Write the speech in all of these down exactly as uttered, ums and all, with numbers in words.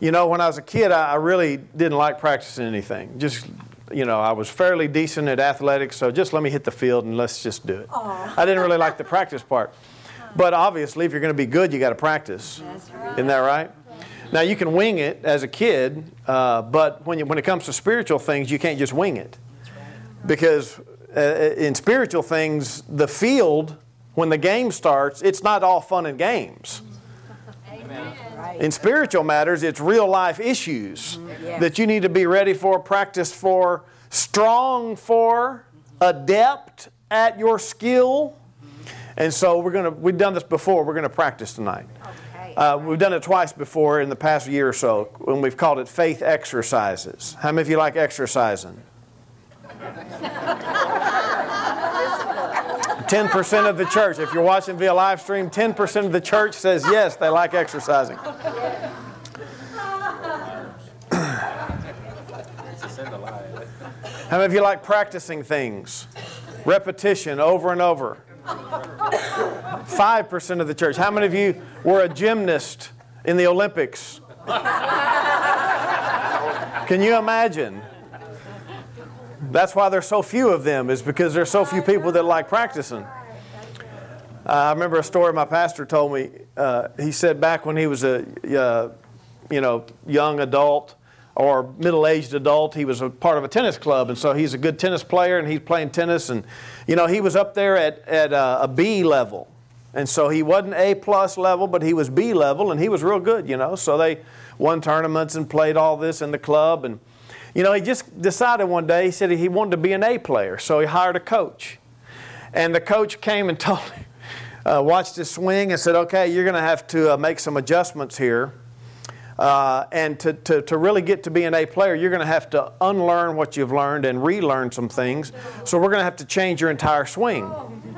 You know, when I was a kid, I, I really didn't like practicing anything. Just, you know, I was fairly decent at athletics, so just let me hit the field and let's just do it. Aww. I didn't really like the practice part. But obviously, if you're going to be good, you got to practice. That's right. Isn't that right? Now, you can wing it as a kid, uh, but when, you, when it comes to spiritual things, you can't just wing it. Because uh, in spiritual things, the field, when the game starts, it's not all fun and games. Amen. In spiritual matters, it's real life issues yes. that you need to be ready for, practice for, strong for, adept at your skill. And so we're going to, we've done this before, we're going to practice tonight. Okay. Uh, we've done it twice before in the past year or so, when we've called it faith exercises. How many of you like exercising? ten percent of the church, if you're watching via live stream, ten percent of the church says yes, they like exercising. How many of you like practicing things? Repetition over and over. five percent of the church. How many of you were a gymnast in the Olympics? Can you imagine? That's why there's so few of them, is because there's so few people that like practicing. Uh, I remember a story my pastor told me. Uh, he said back when he was a uh, you know, young adult or middle-aged adult, he was a part of a tennis club, and so he's a good tennis player, and he's playing tennis, and you know, he was up there at, at uh, a B level. And so he wasn't A plus level, but he was B level, and he was real good, you know. So they won tournaments and played all this in the club, and you know, he just decided one day, he said he wanted to be an A player, so he hired a coach. And the coach came and told him, uh, watched his swing and said, okay, you're going to have to uh, make some adjustments here. Uh, and to, to, to really get to be an A player, you're going to have to unlearn what you've learned and relearn some things. So we're going to have to change your entire swing.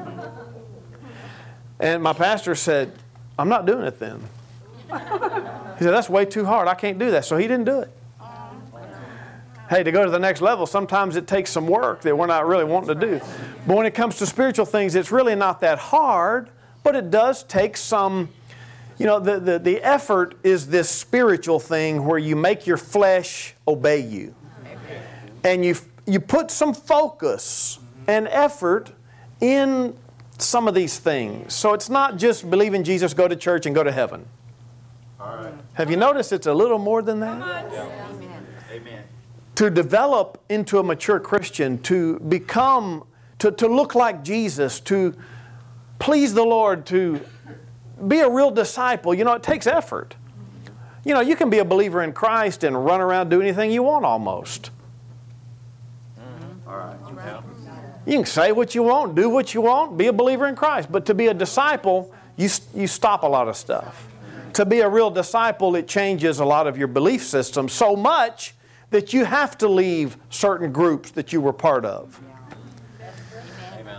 And my pastor said, I'm not doing it then. He said, that's way too hard. I can't do that. So he didn't do it. Hey, to go to the next level, sometimes it takes some work that we're not really wanting to do. But when it comes to spiritual things, it's really not that hard, but it does take some, you know, the, the, the effort is this spiritual thing where you make your flesh obey you. And you, you put some focus and effort in some of these things. So it's not just believe in Jesus, go to church, and go to heaven. All right. Have you noticed it's a little more than that? Yeah. Amen. Amen. To develop into a mature Christian, to become, to, to look like Jesus, to please the Lord, to be a real disciple, you know, it takes effort. You know, you can be a believer in Christ and run around do anything you want almost. Mm-hmm. All right. Yeah. You can say what you want, do what you want, be a believer in Christ. But to be a disciple, you, you stop a lot of stuff. To be a real disciple, it changes a lot of your belief system so much that you have to leave certain groups that you were part of. Amen.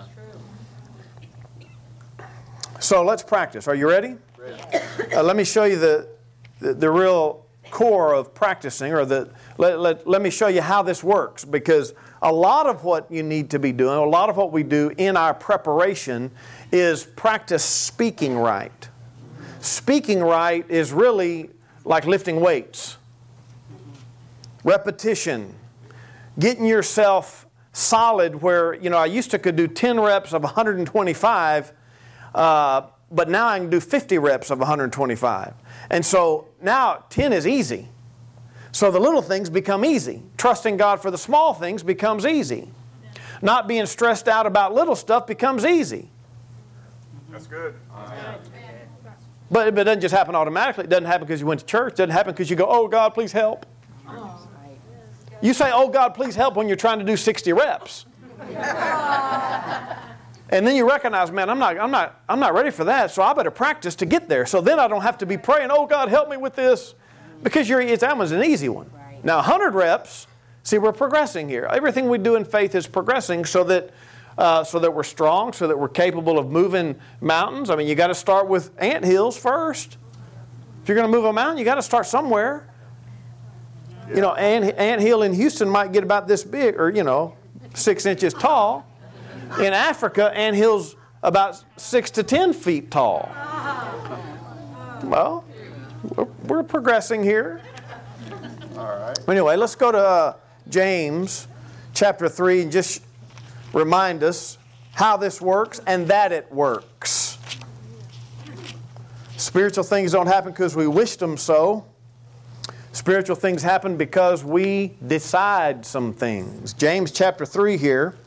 So let's practice. Are you ready? Uh, let me show you the, the, the real core of practicing, or the let, let, let me show you how this works, because a lot of what you need to be doing, a lot of what we do in our preparation is practice speaking right. Speaking right is really like lifting weights. Repetition, getting yourself solid where, you know, I used to could do ten reps of one hundred twenty-five, uh, but now I can do fifty reps of one hundred twenty-five. And so now ten is easy. So the little things become easy. Trusting God for the small things becomes easy. Not being stressed out about little stuff becomes easy. That's good. But, but it doesn't just happen automatically. It doesn't happen because you went to church. It doesn't happen because you go, oh, God, please help. You say, oh, God, please help when you're trying to do sixty reps. And then you recognize, man, I'm not, I'm not, I'm not ready for that, so I better practice to get there. So then I don't have to be praying, oh, God, help me with this. Because you're, it's, that one's an easy one. Now, one hundred reps, see, we're progressing here. Everything we do in faith is progressing so that, uh, so that we're strong, so that we're capable of moving mountains. I mean, you got to start with anthills first. If you're going to move a mountain, you got to start somewhere. You know, ant, ant hill in Houston might get about this big, or, you know, six inches tall. In Africa, ant hills about six to ten feet tall. Well, we're, we're progressing here. right. Anyway, let's go to uh, James chapter three and just remind us how this works and that it works. Spiritual things don't happen because we wished them so. Spiritual things happen because we decide some things. James chapter three here,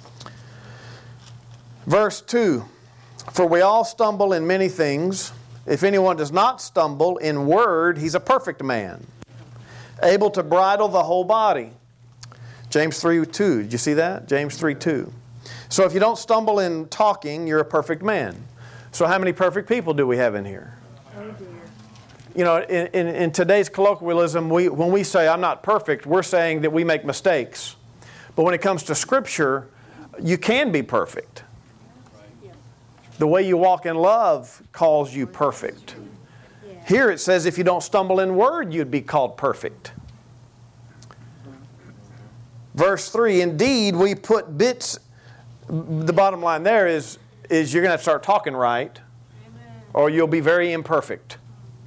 verse two. For we all stumble in many things. If anyone does not stumble in word, he's a perfect man, able to bridle the whole body. James three two. Did you see that? James three two. So if you don't stumble in talking, you're a perfect man. So how many perfect people do we have in here? Oh dear. You know, in, in, in today's colloquialism, we, when we say I'm not perfect, we're saying that we make mistakes. But when it comes to Scripture, you can be perfect. The way you walk in love calls you perfect. Here it says if you don't stumble in word, you'd be called perfect. Verse three, indeed we put bits, the bottom line there is, is you're going to have to start talking right, or you'll be very imperfect.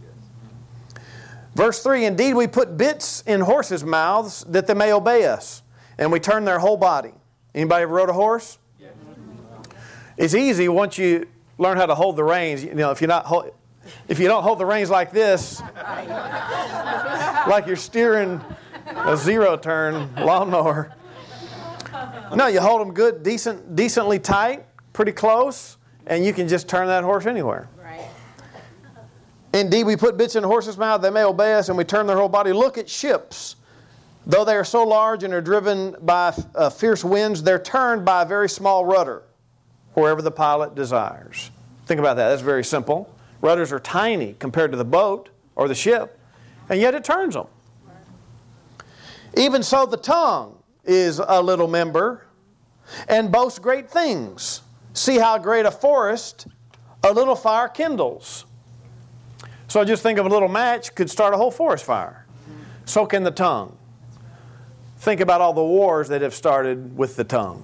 Verse three, indeed we put bits in horses' mouths that they may obey us, and we turn their whole body. Anybody ever rode a horse? It's easy once you learn how to hold the reins. You know, if you're not hold, if you don't hold the reins like this, like you're steering a zero turn lawnmower. No, you hold them good, decent, decently tight, pretty close, and you can just turn that horse anywhere. Right. Indeed, we put bits in the horse's mouth, they may obey us, and we turn their whole body. Look at ships. Though they are so large and are driven by uh, fierce winds, they're turned by a very small rudder, wherever the pilot desires. Think about that. That's very simple. Rudders are tiny compared to the boat or the ship, and yet it turns them. Even so, the tongue is a little member and boasts great things. See how great a forest a little fire kindles. So just think of a little match could start a whole forest fire. So can the tongue. Think about all the wars that have started with the tongue.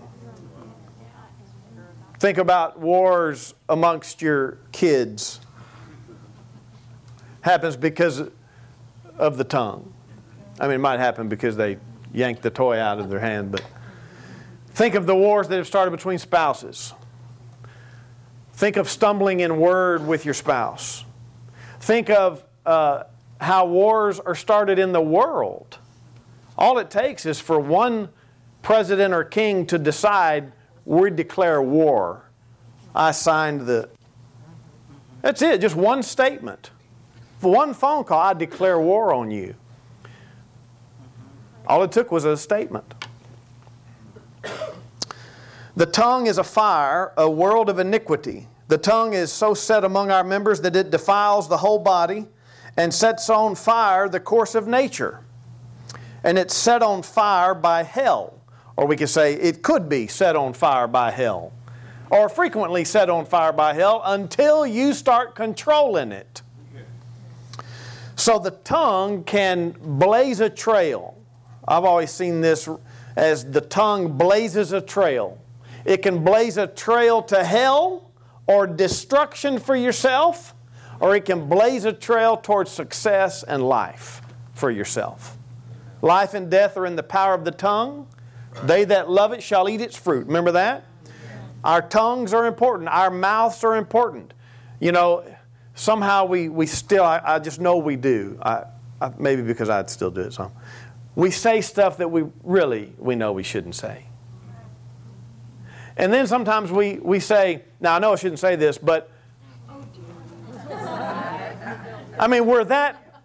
Think about wars amongst your kids. Happens because of the tongue. I mean, it might happen because they yanked the toy out of their hand, but think of the wars that have started between spouses. Think of stumbling in word with your spouse. Think of uh, how wars are started in the world. All it takes is for one president or king to decide, we declare war. I signed the... That's it, just one statement. For one phone call, I declare war on you. All it took was a statement. The tongue is a fire, a world of iniquity. The tongue is so set among our members that it defiles the whole body and sets on fire the course of nature. And it's set on fire by hell. Or we could say it could be set on fire by hell. Or frequently set on fire by hell until you start controlling it. So the tongue can blaze a trail. I've always seen this as the tongue blazes a trail. It can blaze a trail to hell or destruction for yourself, or it can blaze a trail towards success and life for yourself. Life and death are in the power of the tongue. They that love it shall eat its fruit. Remember that? Our tongues are important. Our mouths are important. You know, somehow we, we still, I, I just know we do. I, I, maybe because I'd still do it some. We say stuff that we really, we know we shouldn't say. And then sometimes we, we say, now I know I shouldn't say this, but I mean, we're that,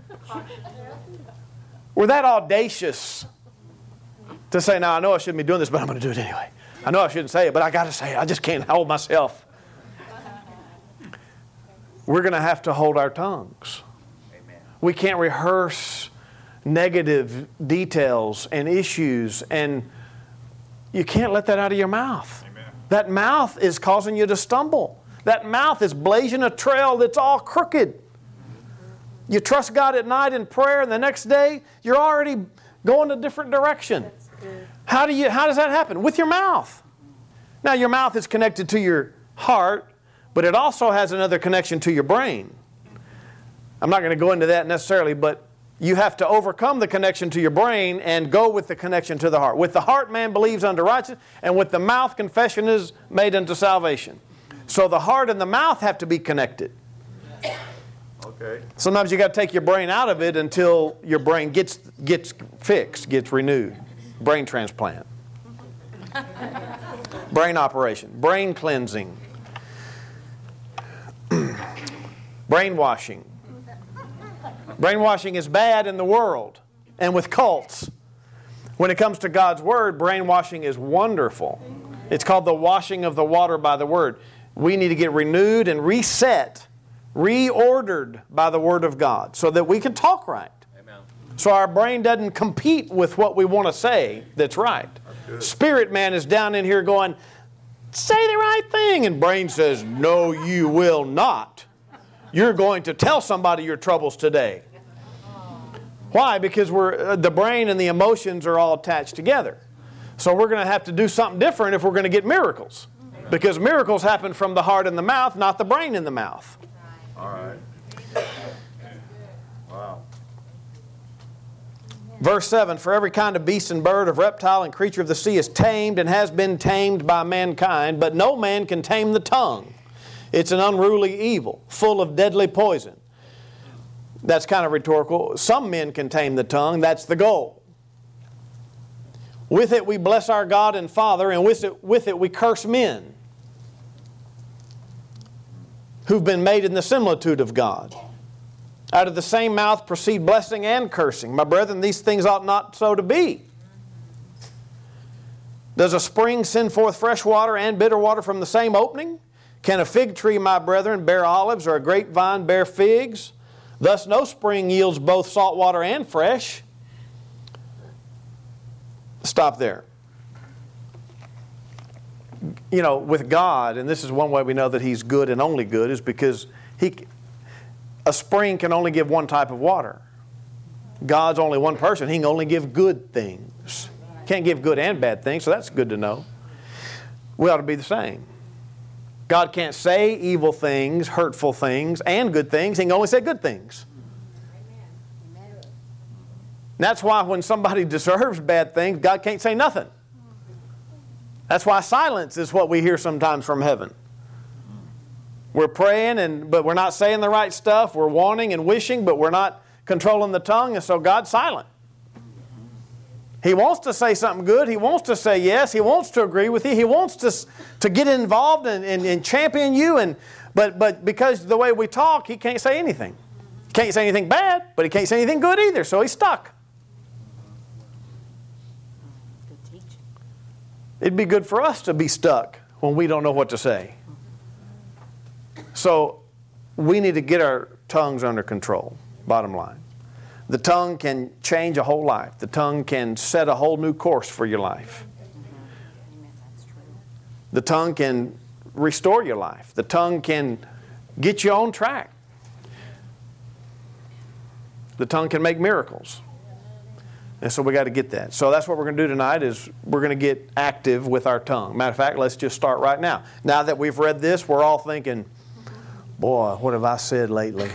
we're that audacious to say, now I know I shouldn't be doing this, but I'm going to do it anyway. I know I shouldn't say it, but I got to say it. I just can't hold myself. We're going to have to hold our tongues. Amen. We can't rehearse negative details and issues, and you can't let that out of your mouth. Amen. That mouth is causing you to stumble. That mouth is blazing a trail that's all crooked. You trust God at night in prayer, and the next day you're already going a different direction. How do you? How does that happen? With your mouth. Now your mouth is connected to your heart, but it also has another connection to your brain. I'm not going to go into that necessarily, but you have to overcome the connection to your brain and go with the connection to the heart. With the heart man believes unto righteousness, and with the mouth confession is made unto salvation. So the heart and the mouth have to be connected. Okay. Sometimes you got to take your brain out of it until your brain gets gets fixed, gets renewed. Brain transplant. Brain operation. Brain cleansing. Brainwashing. Brainwashing is bad in the world and with cults. When it comes to God's Word, brainwashing is wonderful. It's called the washing of the water by the Word. We need to get renewed and reset, reordered by the Word of God so that we can talk right. Amen. So our brain doesn't compete with what we want to say that's right. That's Spirit man is down in here going, say the right thing. And brain says, no, you will not. You're going to tell somebody your troubles today. Why? Because we're, uh, the brain and the emotions are all attached together. So we're going to have to do something different if we're going to get miracles. Because miracles happen from the heart and the mouth, not the brain and the mouth. All right. Wow. Verse seven, for every kind of beast and bird, of reptile and creature of the sea is tamed and has been tamed by mankind, but no man can tame the tongue. It's an unruly evil, full of deadly poison. That's kind of rhetorical. Some men can tame the tongue. That's the goal. With it we bless our God and Father, and with it, with it we curse men who've been made in the similitude of God. Out of the same mouth proceed blessing and cursing. My brethren, these things ought not so to be. Does a spring send forth fresh water and bitter water from the same opening? Can a fig tree, my brethren, bear olives, or a grapevine bear figs? Thus no spring yields both salt water and fresh. Stop there. You know, with God, and this is one way we know that He's good and only good, is because He, a spring can only give one type of water. God's only one person. He can only give good things. Can't give good and bad things, so that's good to know. We ought to be the same. God can't say evil things, hurtful things, and good things. He can only say good things. Amen. That's why when somebody deserves bad things, God can't say nothing. That's why silence is what we hear sometimes from heaven. We're praying, and but we're not saying the right stuff. We're wanting and wishing, but we're not controlling the tongue, and so God's silent. He wants to say something good. He wants to say yes. He wants to agree with you. He wants to, to get involved and, and, and champion you. And, but, but because the way we talk, He can't say anything. He can't say anything bad, but He can't say anything good either. So He's stuck. It'd be good for us to be stuck when we don't know what to say. So we need to get our tongues under control, bottom line. The tongue can change a whole life. The tongue can set a whole new course for your life. The tongue can restore your life. The tongue can get you on track. The tongue can make miracles. And so we got to get that. So that's what we're going to do tonight is we're going to get active with our tongue. Matter of fact, let's just start right now. Now that we've read this, we're all thinking, boy, what have I said lately?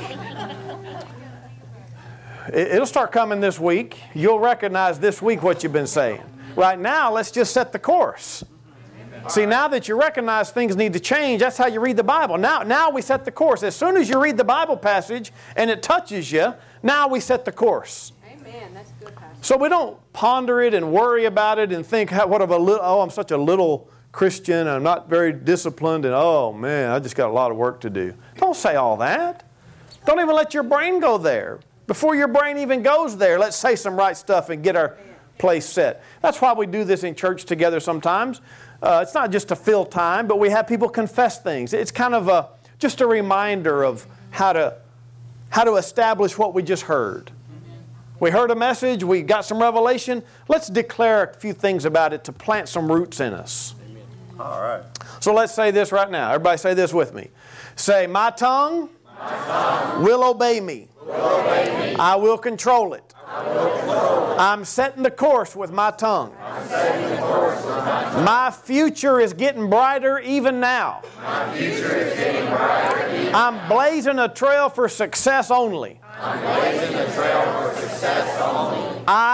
It'll start coming this week. You'll recognize this week what you've been saying. Right now, let's just set the course. See, now that you recognize things need to change, that's how you read the Bible. Now, now we set the course. As soon as you read the Bible passage and it touches you, now we set the course. Amen. That's good, Pastor. So we don't ponder it and worry about it and think, what of a little, oh, I'm such a little Christian and I'm not very disciplined and oh man, I just got a lot of work to do. Don't say all that. Don't even let your brain go there. Before your brain even goes there, let's say some right stuff and get our place set. That's why we do this in church together sometimes. Uh, it's not just to fill time, but we have people confess things. It's kind of a just a reminder of how to how to establish what we just heard. We heard a message, we got some revelation. Let's declare a few things about it to plant some roots in us. All right. So let's say this right now. Everybody say this with me. Say, my tongue, my tongue will obey me. Will obey me. I will control it. I will control it. I'm setting the course with my tongue. I'm setting the course with my tongue. My future is getting brighter even now. My future is getting brighter even now. I'm blazing a trail for success only. I'm blazing a trail for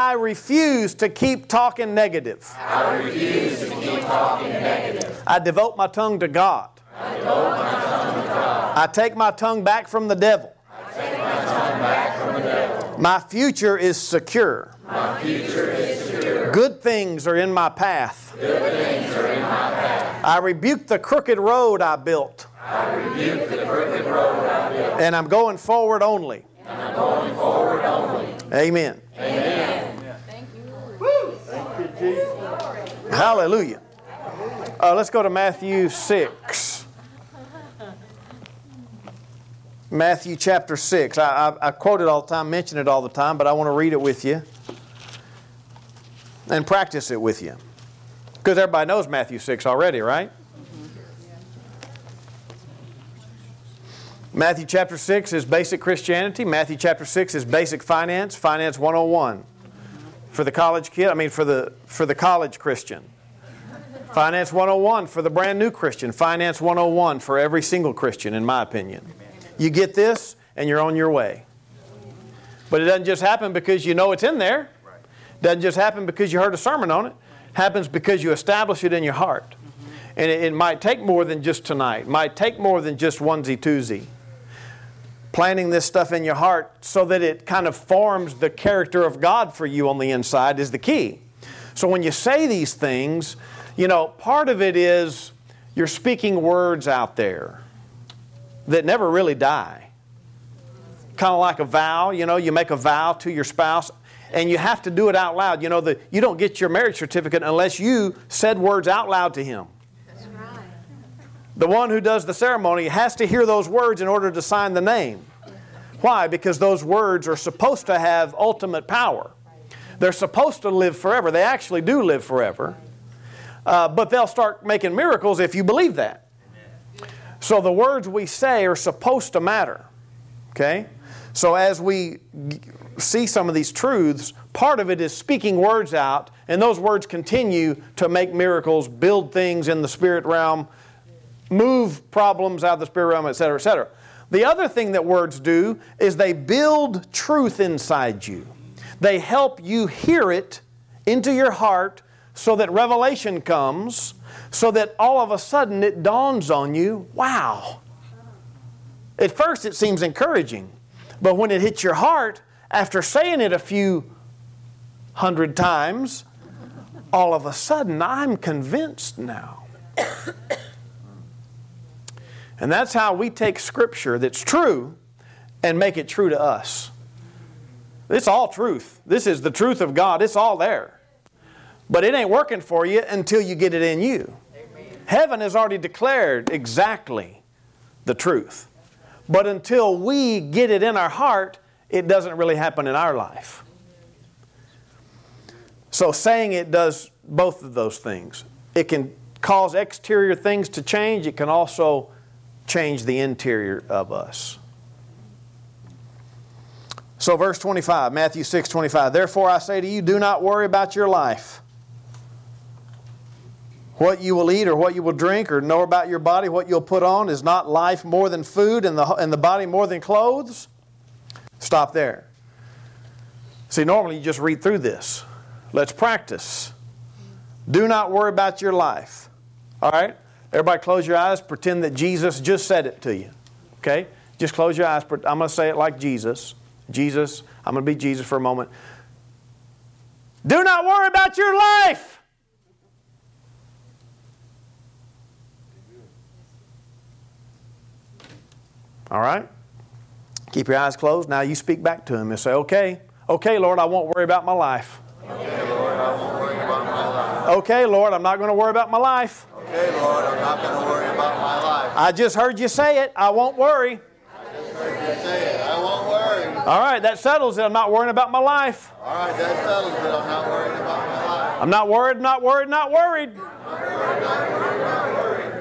I refuse to keep talking negative. I refuse to keep talking negative. I devote my tongue to God. I devote my tongue to God. I take my tongue back from the devil. I take my tongue back from the devil. My future is secure. My future is secure. Good things are in my path. Good things are in my path. I rebuke the crooked road I built. I rebuke the crooked road I built. And I'm going forward only. And I'm going forward only. Amen. Amen. Thank you, Lord. Thank you, Jesus. Hallelujah. Uh, let's go to Matthew six. Matthew chapter six. I, I, I quote it all the time, mention it all the time, but I want to read it with you and practice it with you. Because everybody knows Matthew six already, right? Matthew chapter six is basic Christianity. Matthew chapter six is basic finance, finance one oh one. For the college kid, I mean for the for the college Christian. Finance one oh one for the brand new Christian. Finance one oh one for every single Christian, in my opinion. You get this and you're on your way. But it doesn't just happen because you know it's in there. It doesn't just happen because you heard a sermon on it. It happens because you establish it in your heart. And it, it might take more than just tonight. It might take more than just onesie-twosie. Planting this stuff in your heart so that it kind of forms the character of God for you on the inside is the key. So when you say these things, you know, part of it is you're speaking words out there that never really die. Kind of like a vow, you know, you make a vow to your spouse and you have to do it out loud. You know, the, you don't get your marriage certificate unless you said words out loud to him. That's right. The one who does the ceremony has to hear those words in order to sign the name. Why? Because those words are supposed to have ultimate power. They're supposed to live forever. They actually do live forever. Uh, but they'll start making miracles if you believe that. So the words we say are supposed to matter. Okay? So as we g- see some of these truths, part of it is speaking words out, and those words continue to make miracles, build things in the spirit realm, move problems out of the spirit realm, et cetera, et cetera. The other thing that words do is they build truth inside you. They help you hear it into your heart so that revelation comes, so that all of a sudden it dawns on you, wow. At first it seems encouraging, but when it hits your heart, after saying it a few hundred times, all of a sudden I'm convinced now. And that's how we take Scripture that's true and make it true to us. It's all truth. This is the truth of God. It's all there. But it ain't working for you until you get it in you. Amen. Heaven has already declared exactly the truth. But until we get it in our heart, it doesn't really happen in our life. So saying it does both of those things. It can cause exterior things to change. It can also change the interior of us. So verse twenty-five, Matthew six twenty-five. Therefore I say to you, do not worry about your life, what you will eat or what you will drink, or nor about your body what you'll put on. Is not life more than food, and the, and the body more than clothes? Stop there. See, normally you just read through this. Let's practice. Do not worry about your life. All right? Everybody close your eyes. Pretend that Jesus just said it to you. Okay? Just close your eyes. I'm going to say it like Jesus. Jesus. I'm going to be Jesus for a moment. Do not worry about your life. All right? Keep your eyes closed. Now you speak back to him and say, okay, okay, Lord, I won't worry about my life. Okay, Lord, I won't worry about my life. Okay, Lord, I'm not going to worry about my life. Okay, Lord, I'm not going to worry about my life. I just heard you say it. I won't worry. I just heard you say it. I won't worry. All right, that settles it. I'm not worrying about my life. All right, that settles it. I'm not worried about my life. I'm not worried, not worried, not worried. Not worried, not worried, not worried.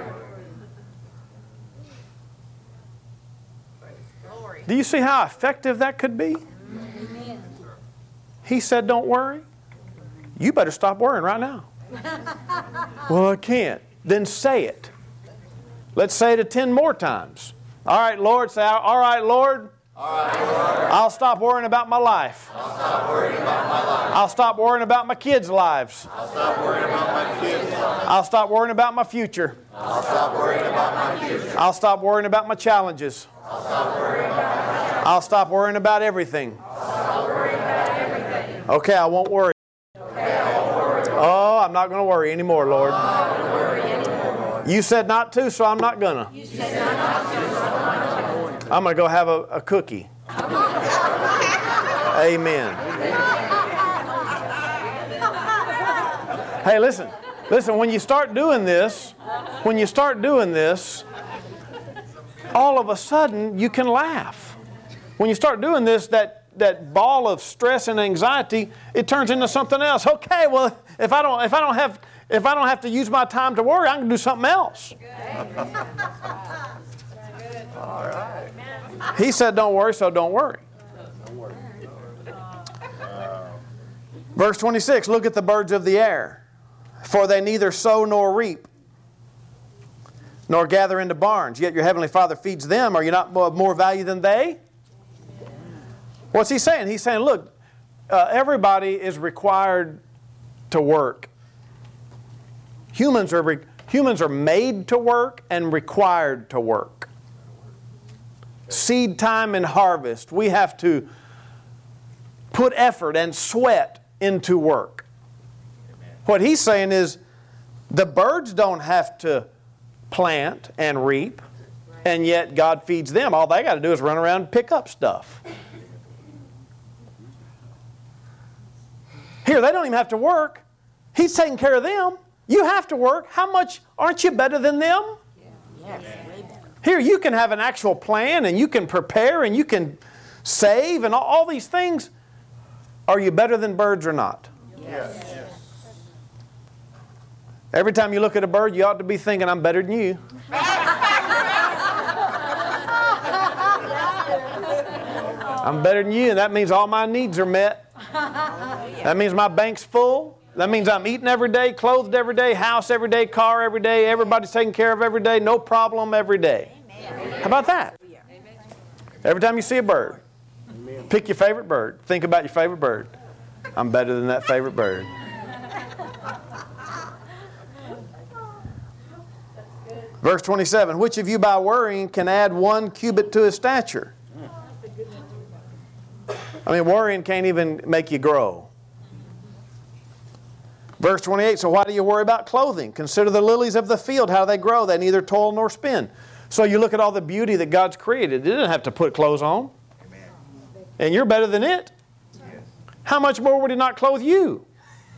Do you see how effective that could be? Amen. He said, don't worry. You better stop worrying right now. Well, I can't. Then say it. Let's say it ten more times. All right, Lord. Say, all right, Lord, I'll stop worrying about my life. I'll stop worrying about my life. I'll stop worrying about my kids' lives. I'll stop worrying about my kids' lives. I'll stop worrying about my future. I'll stop worrying about my future. I'll stop worrying about my challenges. I'll stop worrying about my future. I'll stop worrying about everything. Okay, I won't worry. Oh, I'm not going to worry anymore, Lord. You said not to, so I'm not going to. I'm going to go have a, a cookie. Amen. Hey, listen. Listen, when you start doing this, when you start doing this, all of a sudden you can laugh. When you start doing this, that, that ball of stress and anxiety, it turns into something else. Okay, well, if I don't if I don't have if I don't have to use my time to worry, I can do something else. All right. He said don't worry, so don't worry. Verse twenty-six, look at the birds of the air, for they neither sow nor reap, nor gather into barns, yet your heavenly Father feeds them. Are you not of more value than they? What's he saying? He's saying, look, uh, everybody is required to work. Humans are, re- humans are made to work and required to work. Seed time and harvest, we have to put effort and sweat into work. What he's saying is the birds don't have to plant and reap, and yet God feeds them. All they got to do is run around and pick up stuff. Here, they don't even have to work. He's taking care of them. You have to work. How much aren't you better than them? Yes, way better. Here, you can have an actual plan, and you can prepare, and you can save, and all, all these things. Are you better than birds or not? Yes. Every time you look at a bird, you ought to be thinking, I'm better than you. I'm better than you, and that means all my needs are met. That means my bank's full. That means I'm eating every day, clothed every day, house every day, car every day, everybody's taken care of every day, no problem every day. How about that? Every time you see a bird, pick your favorite bird. Think about your favorite bird. I'm better than that favorite bird. Verse twenty-seven, which of you by worrying can add one cubit to his stature? I mean, worrying can't even make you grow. Verse twenty-eight, so why do you worry about clothing? Consider the lilies of the field, how they grow. They neither toil nor spin. So you look at all the beauty that God's created. It didn't have to put clothes on. Amen. And you're better than it. Yes. How much more would He not clothe you?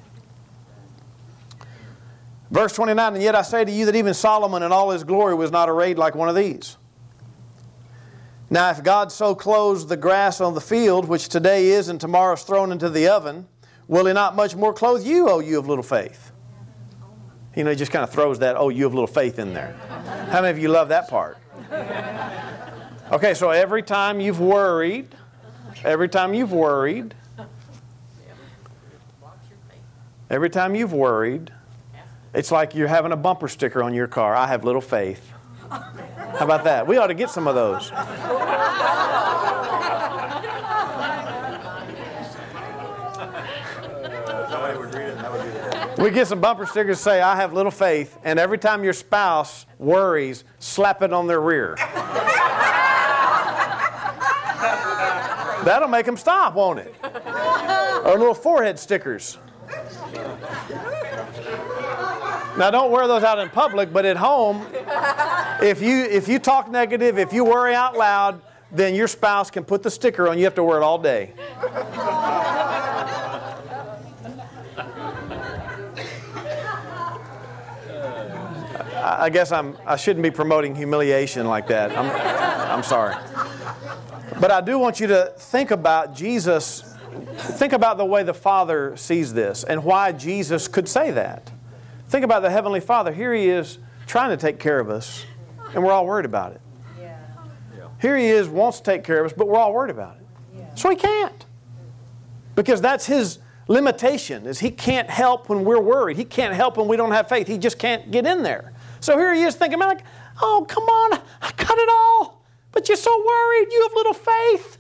Verse twenty-nine, and yet I say to you that even Solomon in all his glory was not arrayed like one of these. Now if God so clothes the grass on the field, which today is and tomorrow is thrown into the oven, will He not much more clothe you, O you of little faith? You know, He just kind of throws that, oh, you of little faith in there. How many of you love that part? Okay, so every time you've worried, every time you've worried, every time you've worried, it's like you're having a bumper sticker on your car. I have little faith. How about that? We ought to get some of those. We get some bumper stickers that say, I have little faith, and every time your spouse worries, slap it on their rear. That'll make them stop, won't it? Or little forehead stickers. Now, don't wear those out in public, but at home, if you if you talk negative, if you worry out loud, then your spouse can put the sticker on. You have to wear it all day. I guess I'm I shouldn't be promoting humiliation like that. I'm I'm sorry. But I do want you to think about Jesus. Think about the way the Father sees this and why Jesus could say that. Think about the Heavenly Father. Here He is trying to take care of us, and we're all worried about it. Yeah. Here He is, wants to take care of us, but we're all worried about it. Yeah. So He can't. Because that's His limitation, is He can't help when we're worried. He can't help when we don't have faith. He just can't get in there. So here He is thinking, like, oh, come on, I got it all. But you're so worried. You have little faith.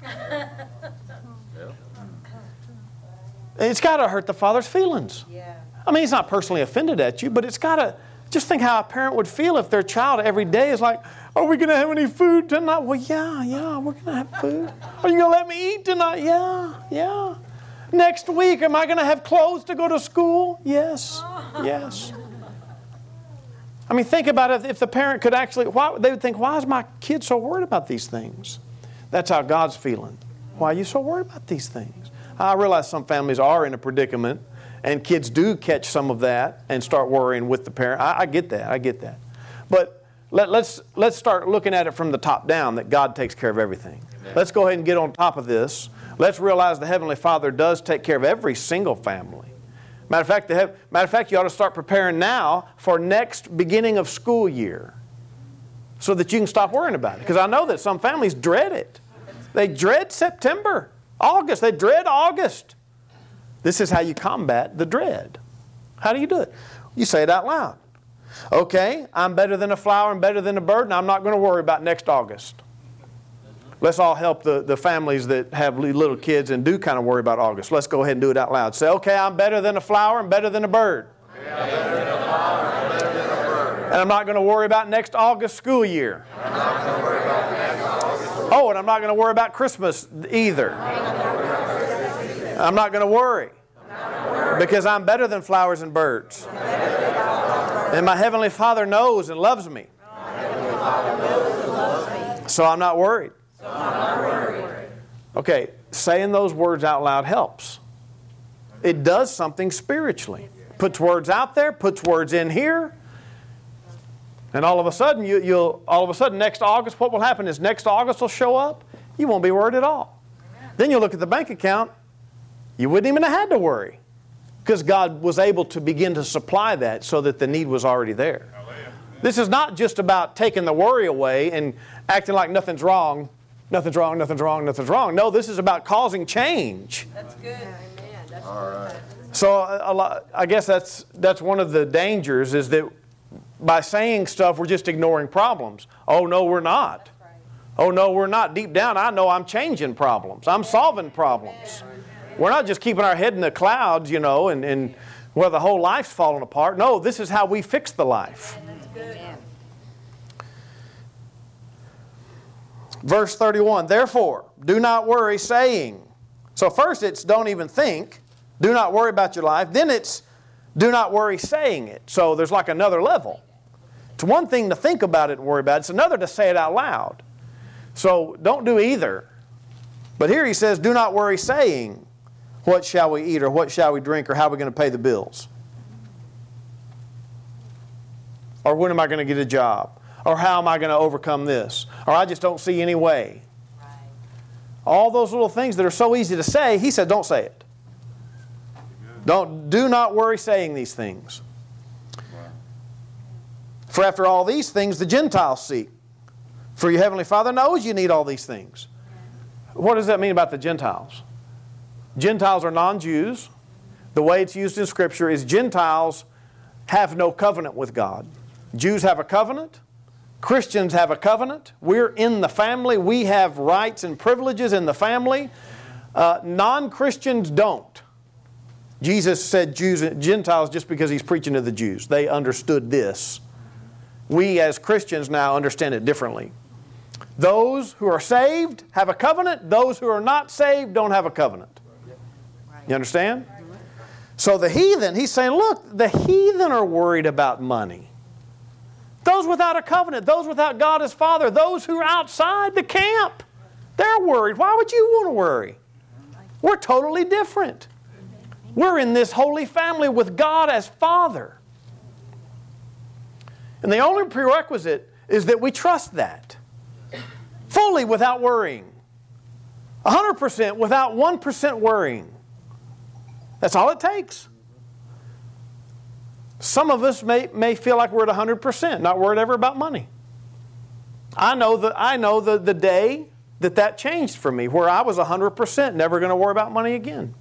It's got to hurt the father's feelings. Yeah. I mean, he's not personally offended at you, but it's got to, just think how a parent would feel if their child every day is like, are we going to have any food tonight? Well, yeah, yeah, we're going to have food. Are you going to let me eat tonight? Yeah, yeah. Next week, am I going to have clothes to go to school? Yes, yes. I mean, think about it. If the parent could actually, why, they would think, why is my kid so worried about these things? That's how God's feeling. Why are you so worried about these things? I realize some families are in a predicament, and kids do catch some of that and start worrying with the parent. I, I get that. I get that. But let, let's, let's start looking at it from the top down, that God takes care of everything. Amen. Let's go ahead and get on top of this. Let's realize the Heavenly Father does take care of every single family. Matter of fact, the, matter of fact, you ought to start preparing now for next beginning of school year so that you can stop worrying about it. Because I know that some families dread it. They dread September, August. They dread August. This is how you combat the dread. How do you do it? You say it out loud. Okay, I'm better than a flower and better than a bird, and I'm not going to worry about next August. Let's all help the, the families that have little kids and do kind of worry about August. Let's go ahead and do it out loud. Say, okay, I'm better than a flower and better than a bird. And I'm not going to worry about next August school year. Oh, and I'm not going to worry about Christmas either. I'm not going to worry. Because I'm better than flowers and birds. And my Heavenly Father knows and loves me. So I'm not worried. Okay, saying those words out loud helps. It does something spiritually. Puts words out there, puts words in here. And all of a sudden, you, you'll, all of a sudden, next August, what will happen is next August will show up. You won't be worried at all. Then you'll look at the bank account. You wouldn't even have had to worry. Because God was able to begin to supply that so that the need was already there. This is not just about taking the worry away and acting like nothing's wrong. Nothing's wrong, nothing's wrong, nothing's wrong. No, this is about causing change. That's good. Amen. That's All right. So a, a lot, I guess that's, that's one of the dangers, is that by saying stuff, we're just ignoring problems. Oh, no, we're not. Oh, no, we're not. Deep down, I know I'm changing problems. I'm solving problems. We're not just keeping our head in the clouds, you know, and, and well, the whole life's falling apart. No, this is how we fix the life. Verse thirty-one, therefore, do not worry, saying. So first it's don't even think. Do not worry about your life. Then it's do not worry, saying it. So there's like another level. It's one thing to think about it and worry about it. It's another to say it out loud. So don't do either. But here he says, do not worry, saying, what shall we eat, or what shall we drink, or how are we going to pay the bills? Or when am I going to get a job? Or how am I going to overcome this? Or I just don't see any way. Right. All those little things that are so easy to say, he said, don't say it. Don't, do not worry saying these things. Wow. For after all these things the Gentiles seek. For your Heavenly Father knows you need all these things. What does that mean about the Gentiles? Gentiles are non-Jews. The way it's used in Scripture is Gentiles have no covenant with God. Jews have a covenant. Christians have a covenant. We're in the family. We have rights and privileges in the family. Uh, non-Christians don't. Jesus said Jews and Gentiles just because He's preaching to the Jews. They understood this. We as Christians now understand it differently. Those who are saved have a covenant. Those who are not saved don't have a covenant. You understand? So the heathen, he's saying, look, the heathen are worried about money. Those without a covenant, those without God as Father, those who are outside the camp, they're worried. Why would you want to worry? We're totally different. We're in this holy family with God as Father. And the only prerequisite is that we trust that. Fully without worrying. one hundred percent without one percent worrying. That's all it takes. Some of us may, may feel like we're at one hundred percent, not worried ever about money. I know, the, I know the, the day that that changed for me, where I was one hundred percent never going to worry about money again.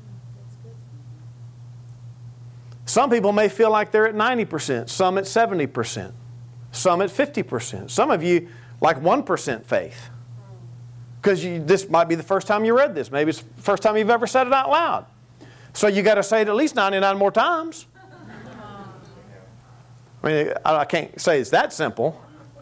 Some people may feel like they're at ninety percent, some at seventy percent, some at fifty percent. Some of you like one percent faith. Because this might be the first time you read this. Maybe it's the first time you've ever said it out loud. So you got to say it at least ninety-nine more times. I mean, I can't say it's that simple.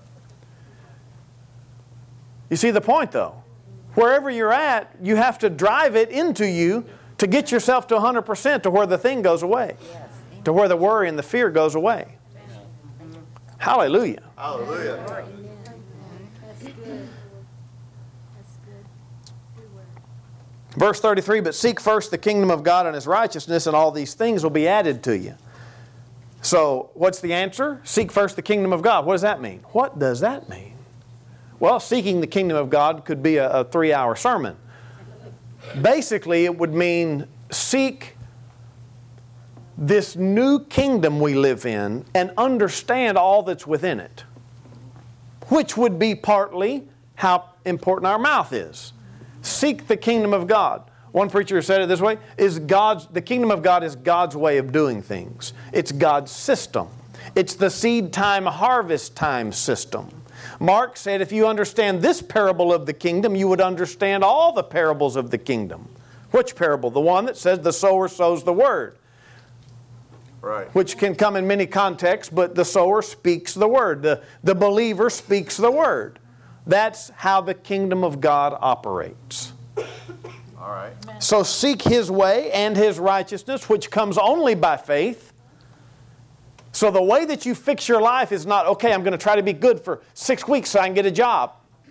You see the point, though. Wherever you're at, you have to drive it into you to get yourself to one hundred percent to where the thing goes away. To where the worry and the fear goes away. Hallelujah. Hallelujah. That's good. That's good. Verse thirty-three, but seek first the kingdom of God and His righteousness, and all these things will be added to you. So, what's the answer? Seek first the kingdom of God. What does that mean? What does that mean? Well, seeking the kingdom of God could be a, a three-hour sermon. Basically, it would mean seek this new kingdom we live in and understand all that's within it. Which would be partly how important our mouth is. Seek the kingdom of God. One preacher said it this way, is God's, the kingdom of God is God's way of doing things. It's God's system. It's the seed time, harvest time system. Mark said if you understand this parable of the kingdom, you would understand all the parables of the kingdom. Which parable? The one that says the sower sows the word. Right. Which can come in many contexts, but the sower speaks the word. The, the believer speaks the word. That's how the kingdom of God operates. All right. So seek His way and His righteousness, which comes only by faith. So the way that you fix your life is not, okay, I'm going to try to be good for six weeks so I can get a job.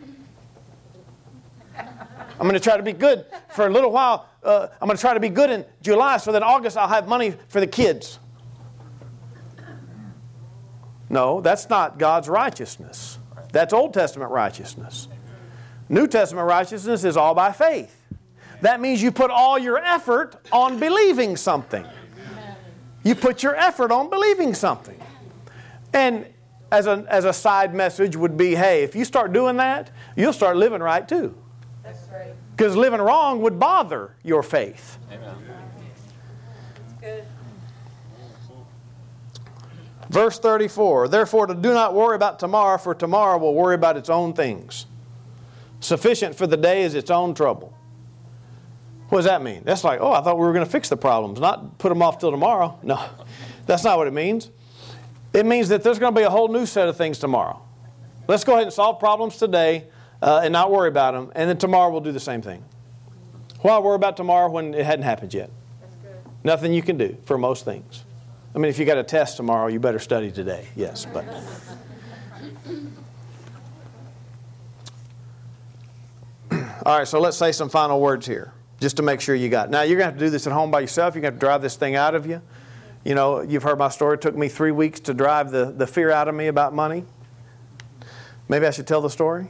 I'm going to try to be good for a little while. Uh, I'm going to try to be good in July so that in August I'll have money for the kids. No, that's not God's righteousness. That's Old Testament righteousness. New Testament righteousness is all by faith. That means you put all your effort on believing something. You put your effort on believing something. And as a, as a side message would be, hey, if you start doing that, you'll start living right too. That's right. Because living wrong would bother your faith. Amen. That's good. Verse thirty-four, therefore do not worry about tomorrow, for tomorrow will worry about its own things. Sufficient for the day is its own trouble. What does that mean? That's like, oh, I thought we were going to fix the problems, not put them off till tomorrow. No, that's not what it means. It means that there's going to be a whole new set of things tomorrow. Let's go ahead and solve problems today uh, and not worry about them, and then tomorrow we'll do the same thing. Why worry about tomorrow when it hadn't happened yet? That's good. Nothing you can do for most things. I mean, if you got a test tomorrow, you better study today. Yes, but... All right, so let's say some final words here, just to make sure you got it. Now, you're going to have to do this at home by yourself. You're going to have to drive this thing out of you. You know, you've heard my story. It took me three weeks to drive the, the fear out of me about money. Maybe I should tell the story.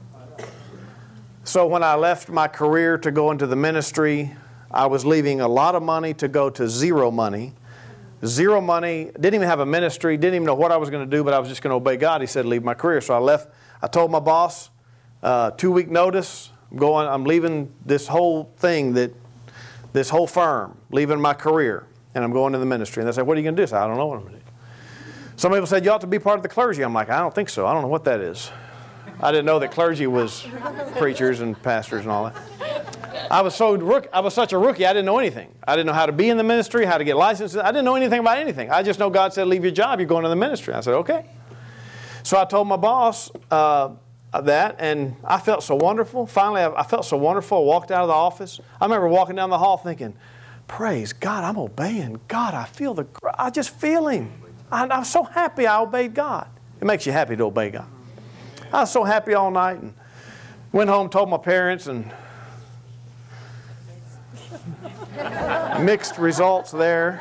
So when I left my career to go into the ministry, I was leaving a lot of money to go to zero money. Zero money, didn't even have a ministry, didn't even know what I was going to do, but I was just going to obey God. He said, leave my career. So I left. I told my boss, uh, two-week notice. I'm going. I'm leaving this whole thing, that this whole firm, leaving my career, and I'm going to the ministry. And they said, what are you going to do? I said, I don't know what I'm going to do. Some people said, you ought to be part of the clergy. I'm like, I don't think so. I don't know what that is. I didn't know that clergy was preachers and pastors and all that. I was so rook, I was such a rookie, I didn't know anything. I didn't know how to be in the ministry, how to get licensed. I didn't know anything about anything. I just know God said, leave your job, you're going to the ministry. I said, okay. So I told my boss uh, that, and I felt so wonderful. Finally, I, I felt so wonderful. I walked out of the office. I remember walking down the hall thinking, praise God, I'm obeying God. I feel the, I just feel Him. I, I'm so happy I obeyed God. It makes you happy to obey God. I was so happy all night, and went home, told my parents, and mixed results there.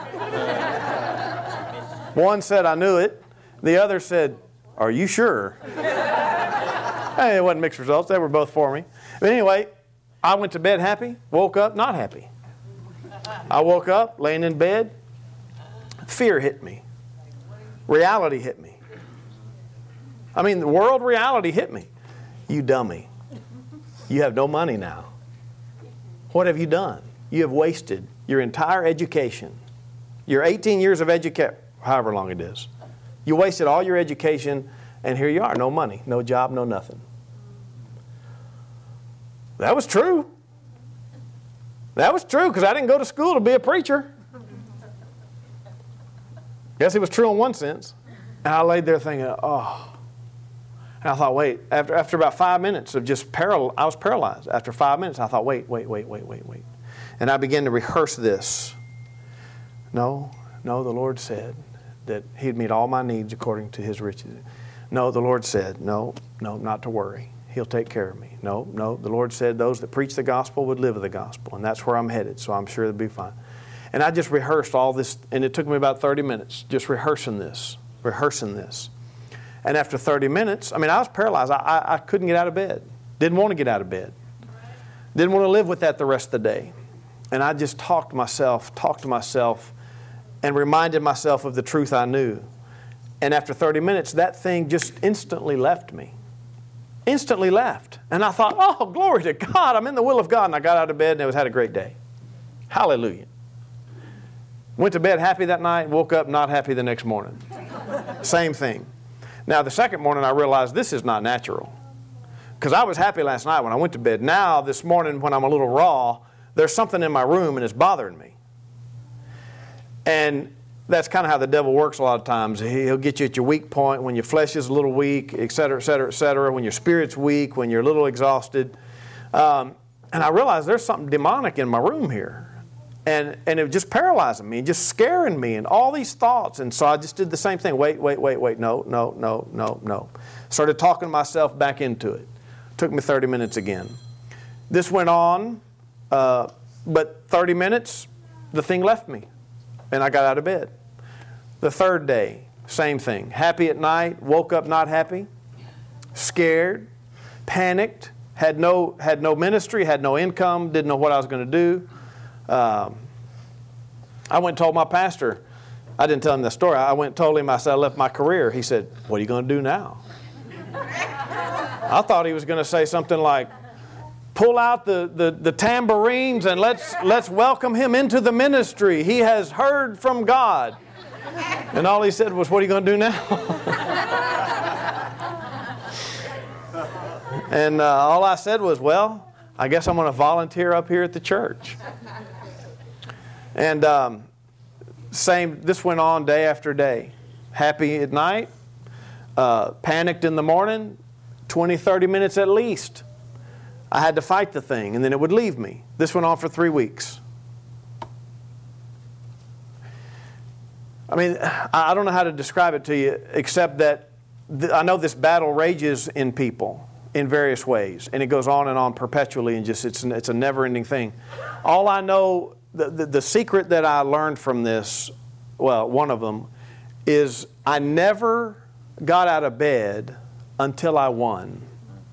One said, I knew it. The other said, are you sure? Hey, it wasn't mixed results. They were both for me. But anyway, I went to bed happy, woke up not happy. I woke up, laying in bed. Fear hit me. Reality hit me. I mean, the world reality hit me. You dummy. You have no money now. What have you done? You have wasted your entire education. Your eighteen years of education, however long it is. You wasted all your education And here you are, no money, no job, no nothing. That was true. That was true because I didn't go to school to be a preacher. Guess it was true in one sense. And I laid there thinking, oh. And I thought, wait, after after about five minutes of just paral, I was paralyzed. After five minutes, I thought, wait, wait, wait, wait, wait, wait. And I began to rehearse this. No, no, the Lord said that He'd meet all my needs according to His riches. No, the Lord said, no, no, not to worry. He'll take care of me. No, no, the Lord said those that preach the gospel would live of the gospel, and that's where I'm headed, so I'm sure it'll be fine. And I just rehearsed all this, and it took me about thirty minutes just rehearsing this, rehearsing this. And after thirty minutes, I mean, I was paralyzed. I, I, I couldn't get out of bed. Didn't want to get out of bed. Didn't want to live with that the rest of the day. And I just talked to myself, talked to myself, and reminded myself of the truth I knew. And after thirty minutes, that thing just instantly left me. Instantly left. And I thought, oh, glory to God. I'm in the will of God. And I got out of bed and it was had a great day. Hallelujah. Went to bed happy that night, woke up not happy the next morning. Same thing. Now, the second morning, I realized this is not natural. Because I was happy last night when I went to bed. Now, this morning, when I'm a little raw, there's something in my room and it's bothering me. And that's kind of how the devil works a lot of times. He'll get you at your weak point when your flesh is a little weak, et cetera, et cetera, et cetera, when your spirit's weak, when you're a little exhausted. Um, and I realized there's something demonic in my room here. And, and it was just paralyzing me, just scaring me, and all these thoughts. And so I just did the same thing. Wait, wait, wait, wait. No, no, no, no, no. Started talking myself back into it. Took me thirty minutes again. This went on, uh, but thirty minutes, the thing left me. And I got out of bed. The third day, same thing. Happy at night, woke up not happy, scared, panicked, had no, had no ministry, had no income, didn't know what I was going to do. Um, I went and told my pastor. I didn't tell him the story. I went and told him I said I left my career. He said, what are you going to do now? I thought he was going to say something like, pull out the, the, the tambourines and let's, let's welcome him into the ministry. He has heard from God. And all he said was, what are you going to do now? And uh, all I said was, well, I guess I'm going to volunteer up here at the church. And um, same, this went on day after day. Happy at night, uh, panicked in the morning, twenty, thirty minutes at least. I had to fight the thing, and then it would leave me. This went on for three weeks. I mean, I don't know how to describe it to you, except that th- I know this battle rages in people in various ways, and it goes on and on perpetually, and just it's it's a never-ending thing. All I know, the, the, the secret that I learned from this, well, one of them, is I never got out of bed until I won.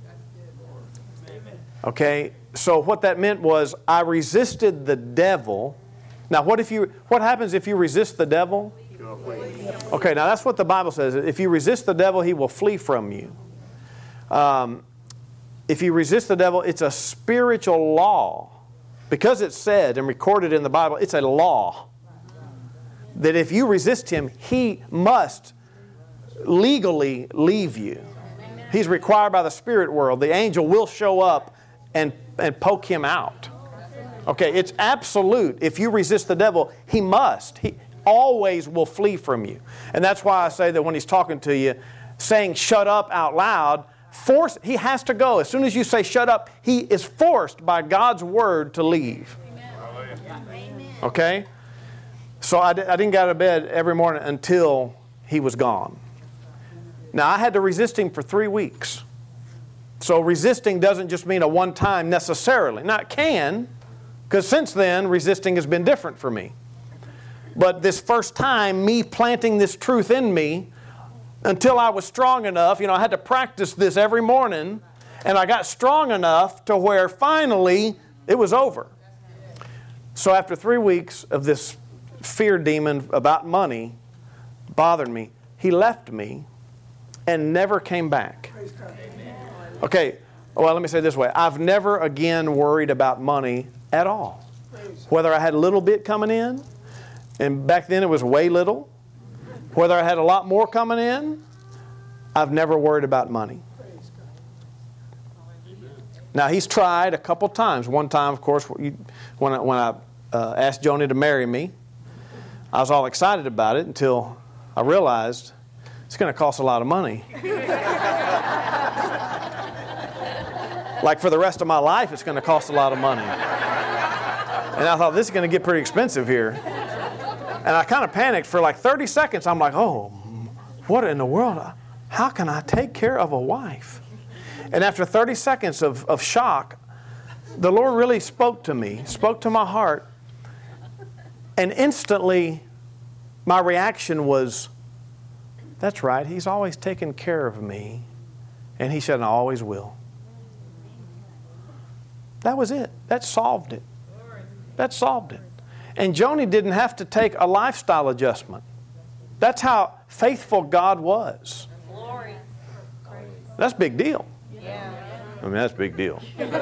Okay, so what that meant was I resisted the devil. Now, what if you? What happens if you resist the devil? Okay, now that's what the Bible says. If you resist the devil, he will flee from you. Um, if you resist the devil, it's a spiritual law. Because it's said and recorded in the Bible, it's a law. That if you resist him, he must legally leave you. He's required by the spirit world. The angel will show up and, and poke him out. Okay, it's absolute. If you resist the devil, he must. He always will flee from you. And that's why I say that when he's talking to you, saying shut up out loud, force, he has to go. As soon as you say shut up, he is forced by God's word to leave. Amen. Okay? So I, I didn't get out of bed every morning until he was gone. Now, I had to resist him for three weeks. So resisting doesn't just mean a one-time necessarily. Now, it can, because since then, resisting has been different for me. But this first time, me planting this truth in me, until I was strong enough, you know, I had to practice this every morning, and I got strong enough to where finally it was over. So after three weeks of this fear demon about money bothering me, he left me and never came back. Okay, well, let me say it this way. I've never again worried about money at all. Whether I had a little bit coming in, and back then it was way little. Whether I had a lot more coming in, I've never worried about money. Now, he's tried a couple times. One time, of course, when I, when I uh, asked Joni to marry me, I was all excited about it until I realized it's going to cost a lot of money. Like for the rest of my life, it's going to cost a lot of money. And I thought, this is going to get pretty expensive here. And I kind of panicked for like thirty seconds. I'm like, oh, what in the world? How can I take care of a wife? And after thirty seconds of, of shock, the Lord really spoke to me, spoke to my heart. And instantly, my reaction was, that's right, He's always taken care of me. And He said, and I always will. That was it. That solved it. That solved it. And Joni didn't have to take a lifestyle adjustment. That's how faithful God was. Glory. That's a big deal. Yeah. I mean, that's a big deal.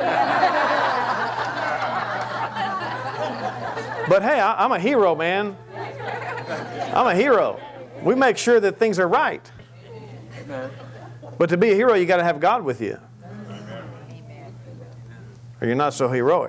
But hey, I, I'm a hero, man. I'm a hero. We make sure that things are right. But to be a hero, you got to have God with you. Or you're not so heroic.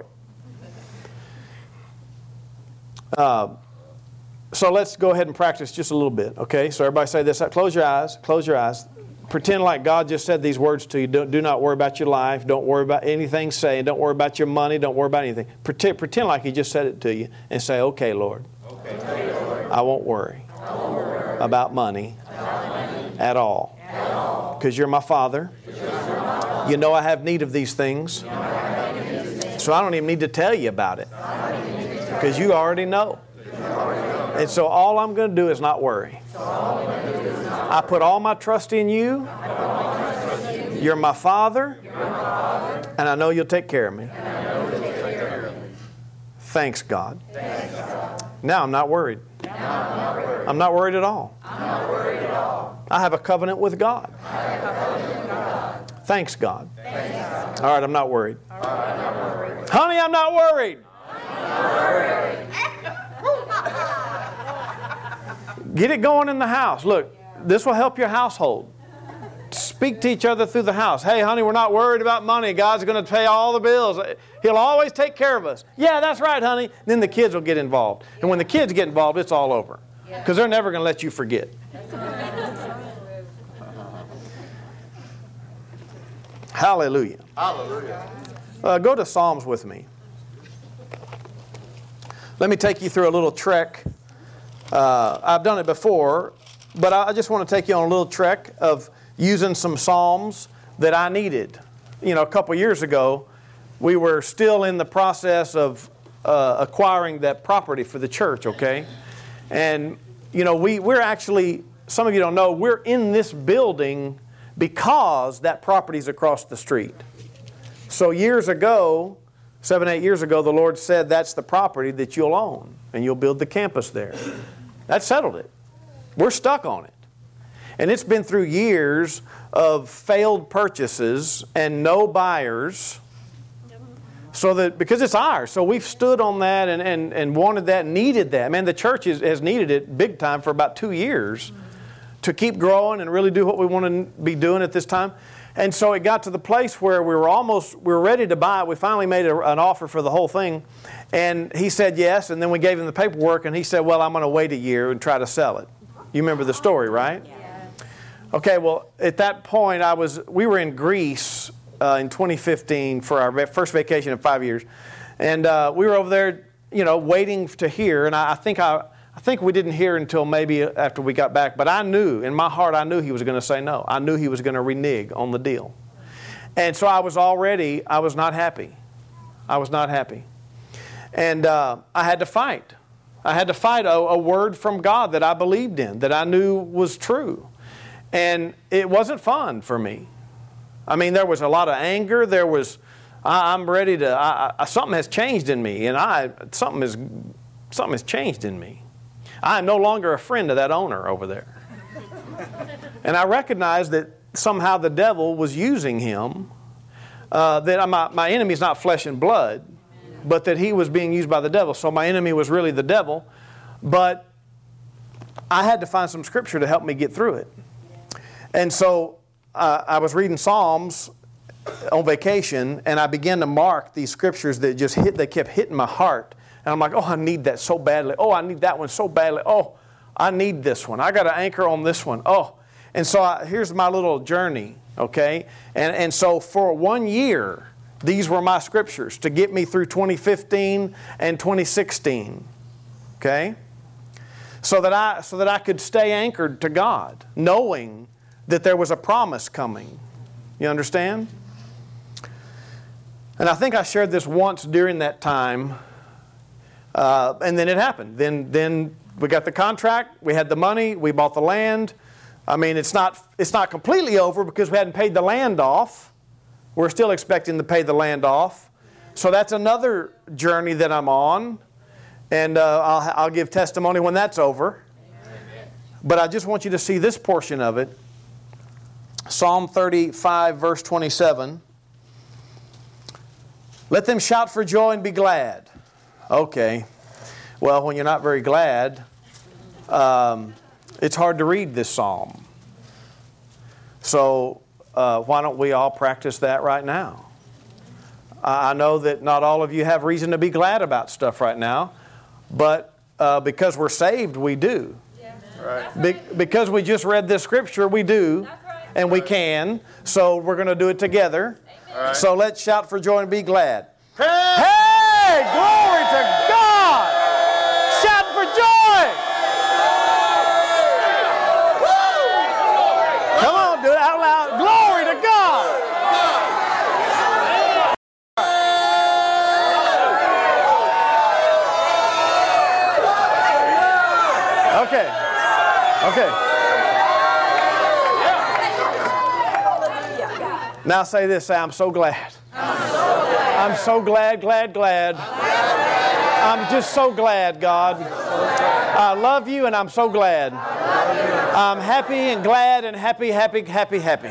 Uh, so let's go ahead and practice just a little bit, okay? So everybody say this. Close your eyes. Close your eyes. Pretend like God just said these words to you. Do, do not worry about your life. Don't worry about anything saying. Don't worry about your money. Don't worry about anything. Pretend, pretend like He just said it to you and say, okay, Lord. Okay, Lord. I won't worry, I won't worry about money, about money at all. Because you're my Father. You know I have need of these things. So I don't even need to tell you about it. Because you already know. And so all I'm going to do is not worry. I put all my trust in you. You're my Father. And I know you'll take care of me. Thanks, God. Now I'm not worried. I'm not worried at all. I have a covenant with God. Thanks, God. All right, I'm not worried. Honey, I'm not worried. Get it going in the house. Look, this will help your household. Speak to each other through the house. Hey, honey, we're not worried about money. God's going to pay all the bills. He'll always take care of us. Yeah, that's right, honey. Then the kids will get involved. And when the kids get involved, it's all over. Because they're never going to let you forget. Hallelujah. Hallelujah. Uh, go to Psalms with me. Let me take you through a little trek. Uh, I've done it before, but I just want to take you on a little trek of using some Psalms that I needed. You know, a couple years ago, we were still in the process of uh, acquiring that property for the church, okay? And, you know, we, we're actually, some of you don't know, we're in this building because that property's across the street. So years ago, seven, eight years ago, the Lord said that's the property that you'll own, and you'll build the campus there. That settled it. We're stuck on it. And it's been through years of failed purchases and no buyers. So that, because it's ours. So we've stood on that and, and, and wanted that, needed that. Man, the church is, has needed it big time for about two years to keep growing and really do what we want to be doing at this time. And so it got to the place where we were almost, we were ready to buy it. We finally made a, an offer for the whole thing. And he said yes, and then we gave him the paperwork, and he said, well, I'm going to wait a year and try to sell it. You remember the story, right? Yeah. Okay, well, at that point, I was, we were in Greece uh, in twenty fifteen for our first vacation in five years. And uh, we were over there, you know, waiting to hear. And I, I think I, I think we didn't hear until maybe after we got back. But I knew, in my heart, I knew he was going to say no. I knew he was going to renege on the deal. And so I was already, I was not happy. I was not happy. And uh, I had to fight. I had to fight a, a word from God that I believed in, that I knew was true. And it wasn't fun for me. I mean, there was a lot of anger. There was, I, I'm ready to, I, I, something has changed in me. And I, something, is, something has changed in me. I am no longer a friend of that owner over there. And I recognized that somehow the devil was using him, uh, that my, my enemy is not flesh and blood, but that he was being used by the devil. So my enemy was really the devil. But I had to find some scripture to help me get through it. And so uh, I was reading Psalms on vacation, and I began to mark these scriptures that just hit, they kept hitting my heart. And I'm like, oh, I need that so badly. Oh, I need that one so badly. Oh, I need this one. I got to anchor on this one. Oh, and so I, here's my little journey, okay? And, and so for one year, these were my scriptures to get me through twenty fifteen and twenty sixteen, okay? So that I, so that I could stay anchored to God, knowing that there was a promise coming. You understand? And I think I shared this once during that time, uh, and then it happened. Then, then we got the contract, we had the money, we bought the land. I mean, it's not, it's not completely over because we hadn't paid the land off. We're still expecting to pay the land off. So that's another journey that I'm on, and uh, I'll, I'll give testimony when that's over. But I just want you to see this portion of it. Psalm thirty-five, verse twenty-seven. Let them shout for joy and be glad. Okay. Well, when you're not very glad, um, it's hard to read this psalm. So uh, why don't we all practice that right now? I know that not all of you have reason to be glad about stuff right now, but uh, because we're saved, we do. Yeah. Right. Be- because we just read this scripture, we do. And we can. So we're going to do it together. Right. So let's shout for joy and be glad. Hey! Hey! Glory to God! Shout for joy! Woo! Come on, do it out loud. Glory to God! Okay. Okay. Now say this, say, I'm so glad. I'm so glad. I'm so glad, glad, glad. I'm just so glad, God. I love you and I'm so glad. I'm happy and glad and happy, happy, happy, happy.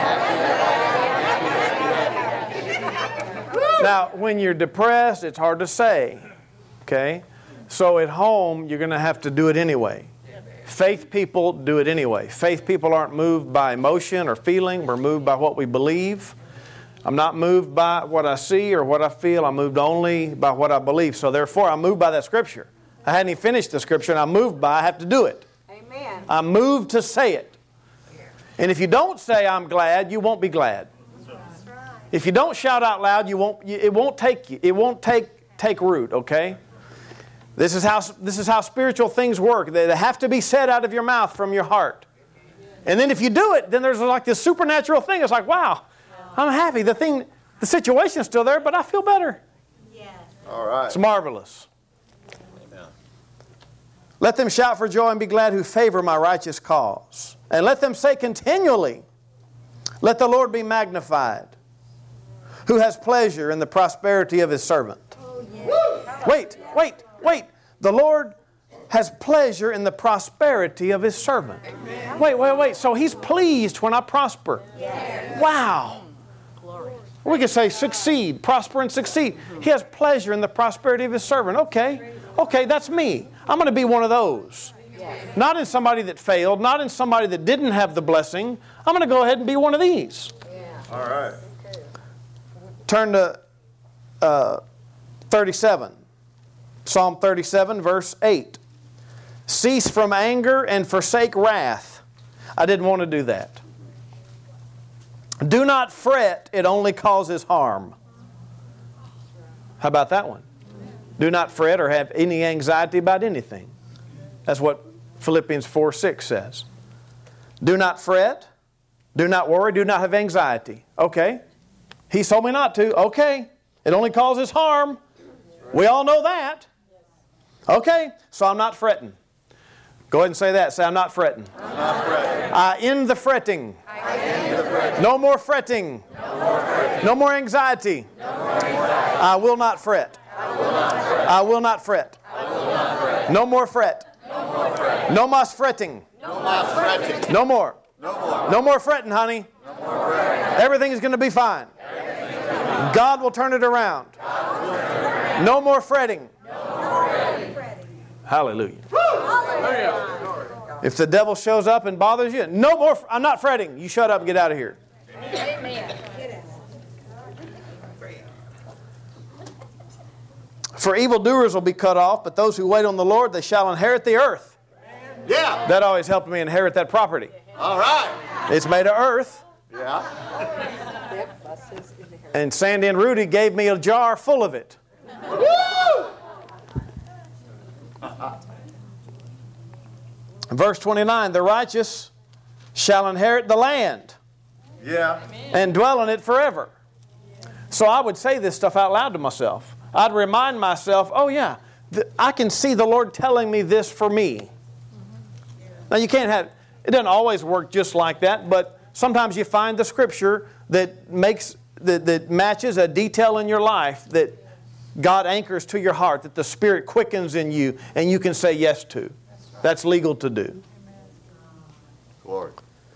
Now, when you're depressed, it's hard to say. Okay? So at home, you're going to have to do it anyway. Faith people do it anyway. Faith people aren't moved by emotion or feeling. We're moved by what we believe. I'm not moved by what I see or what I feel. I'm moved only by what I believe. So therefore, I'm moved by that scripture. I hadn't even finished the scripture, and I'm moved by it. I have to do it. Amen. I'm moved to say it. And if you don't say I'm glad, you won't be glad. If you don't shout out loud, you won't. It won't take you. It won't take take root. Okay. This is how this is how spiritual things work. They have to be said out of your mouth from your heart. And then if you do it, then there's like this supernatural thing. It's like, wow, I'm happy. The thing, the situation's still there, but I feel better. Yes. All right. It's marvelous. Amen. Let them shout for joy and be glad who favor my righteous cause. And let them say continually, let the Lord be magnified, who has pleasure in the prosperity of His servant. Oh, yes. Wait, wait, wait. The Lord has pleasure in the prosperity of His servant. Amen. Wait, wait, wait. So He's pleased when I prosper. Yes. Wow. Glory. We could say succeed, prosper and succeed. He has pleasure in the prosperity of His servant. Okay, okay, that's me. I'm going to be one of those. Yes. Not in somebody that failed, not in somebody that didn't have the blessing. I'm going to go ahead and be one of these. Yeah. All right. Turn to uh, thirty-seven. Psalm thirty-seven, verse eight. Cease from anger and forsake wrath. I didn't want to do that. Do not fret, it only causes harm. How about that one? Do not fret or have any anxiety about anything. That's what Philippians four six says. Do not fret, do not worry, do not have anxiety. Okay. He told me not to. Okay. It only causes harm. We all know that. Okay. So I'm not fretting. Go ahead and say that. Say, I'm not fretting. I'm not fretting. I end the fretting. I end the fretting. No more fretting. No more fretting. No more anxiety. No more anxiety. I will not fret. I will not fret. I will not fret. I will not fret. No more fret. No more fretting. No more fretting. No more fretting. No more. No more. No more fretting, honey. No more fretting. Everything is going to be fine. God will turn it around. No more fretting. Hallelujah. If the devil shows up and bothers you, no more, I'm not fretting. You shut up and get out of here. Amen. For evildoers will be cut off, but those who wait on the Lord, they shall inherit the earth. Yeah. That always helped me inherit that property. All right. It's made of earth. Yeah. And Sandy and Rudy gave me a jar full of it. Woo! Verse twenty-nine, the righteous shall inherit the land Yeah. and dwell in it forever. So I would say this stuff out loud to myself. I'd remind myself, oh yeah, th- I can see the Lord telling me this for me. Now you can't have, it doesn't always work just like that, but sometimes you find the scripture that makes, that, that matches a detail in your life that God anchors to your heart, that the Spirit quickens in you and you can say yes to. That's legal to do. Glory.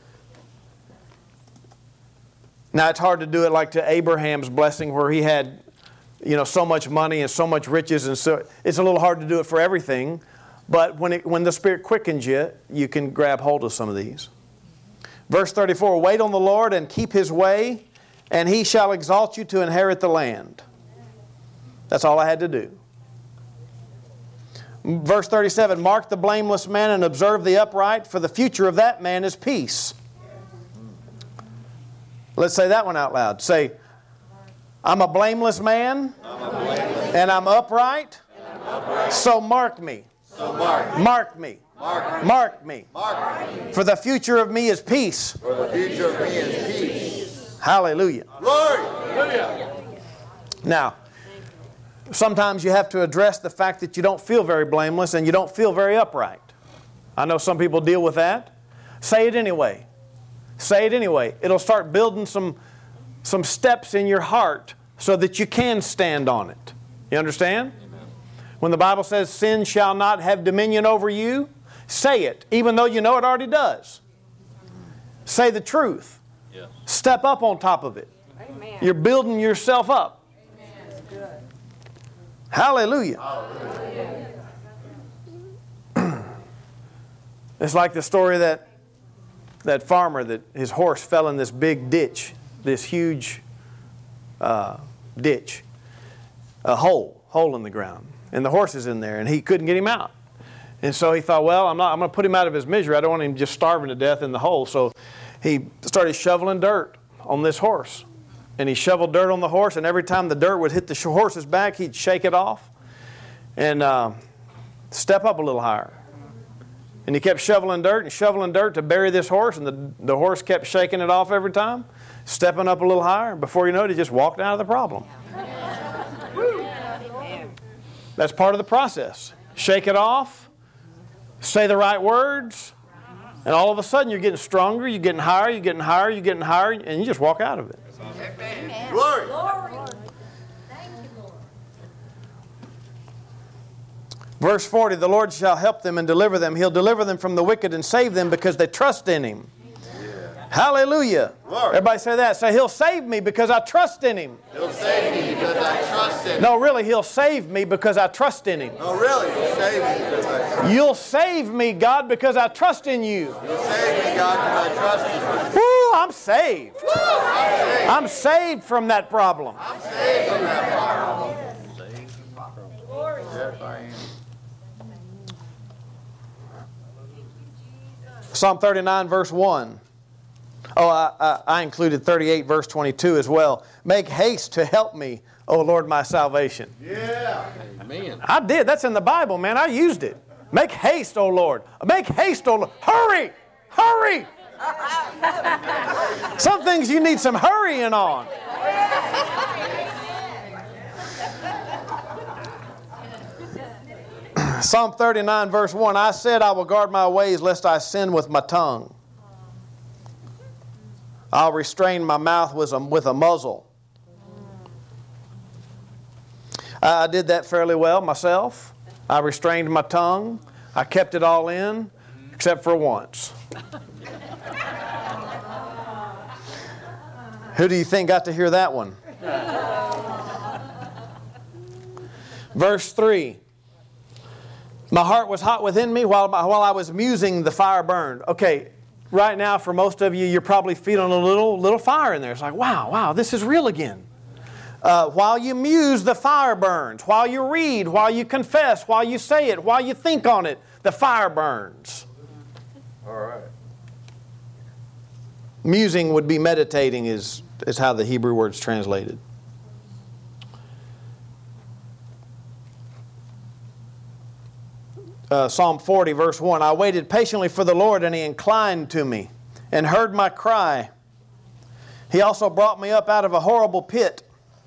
Now it's hard to do it like to Abraham's blessing where he had, you know, so much money and so much riches, and so it's a little hard to do it for everything. But when it, when the Spirit quickens you, you can grab hold of some of these. Verse thirty-four, wait on the Lord and keep His way, and He shall exalt you to inherit the land. That's all I had to do. Verse thirty-seven, mark the blameless man and observe the upright, for the future of that man is peace. Let's say that one out loud. Say, I'm a blameless man, I'm a blameless and I'm upright, and I'm upright. So mark me. So mark. Mark me. Mark. Mark me. Mark me. For the future of me is peace. For the future of me is peace. Hallelujah. Glory. Hallelujah. Now, sometimes you have to address the fact that you don't feel very blameless and you don't feel very upright. I know some people deal with that. Say it anyway. Say it anyway. It'll start building some, some steps in your heart so that you can stand on it. You understand? Amen. When the Bible says sin shall not have dominion over you, say it, even though you know it already does. Say the truth. Yes. Step up on top of it. Amen. You're building yourself up. Good. Hallelujah. It's like the story that that farmer that his horse fell in this big ditch, this huge uh, ditch, a hole, hole in the ground, and the horse is in there, and he couldn't get him out. And so he thought, well, I'm not, I'm going to put him out of his misery. I don't want him just starving to death in the hole. So he started shoveling dirt on this horse. And he shoveled dirt on the horse, and every time the dirt would hit the horse's back, he'd shake it off and uh, step up a little higher. And he kept shoveling dirt and shoveling dirt to bury this horse, and the, the horse kept shaking it off every time, stepping up a little higher. And before you know it, he just walked out of the problem. That's part of the process. Shake it off, say the right words, and all of a sudden you're getting stronger, you're getting higher, you're getting higher, you're getting higher, and you just walk out of it. Amen. Glory. Verse forty, the Lord shall help them and deliver them. He'll deliver them from the wicked and save them because they trust in Him. Yeah. Hallelujah. Glory. Everybody say that. Say, He'll save me because I trust in Him. He'll save me because I trust in Him. No, really, He'll save me because I trust in Him. No, really, He'll save me because I trust. You'll save me, God, because I trust in You. You'll save me, God, because I trust in You. Woo, I'm saved. Woo, I'm saved. I'm saved from that problem. I'm saved from that problem. Yes, I am. Psalm thirty-nine, verse one. Oh, I, I, I included thirty-eight, verse twenty-two as well. Make haste to help me, O Lord, my salvation. Yeah. Amen. I did. That's in the Bible, man. I used it. Make haste, O Lord. Make haste, O Lord. Hurry! Hurry! Some things you need some hurrying on. Psalm thirty-nine, verse one. I said, I will guard my ways lest I sin with my tongue. I'll restrain my mouth with a, with a muzzle. I did that fairly well myself. I restrained my tongue. I kept it all in, except for once. Who do you think got to hear that one? Verse three. My heart was hot within me while, while I was musing, the fire burned. Okay, right now for most of you, you're probably feeling a little, little fire in there. It's like, wow, wow, this is real again. Uh, while you muse, the fire burns. While you read, while you confess, while you say it, while you think on it, the fire burns. All right. Musing would be meditating is, is how the Hebrew word's translated. Uh, Psalm forty, verse one, I waited patiently for the Lord, and He inclined to me and heard my cry. He also brought me up out of a horrible pit.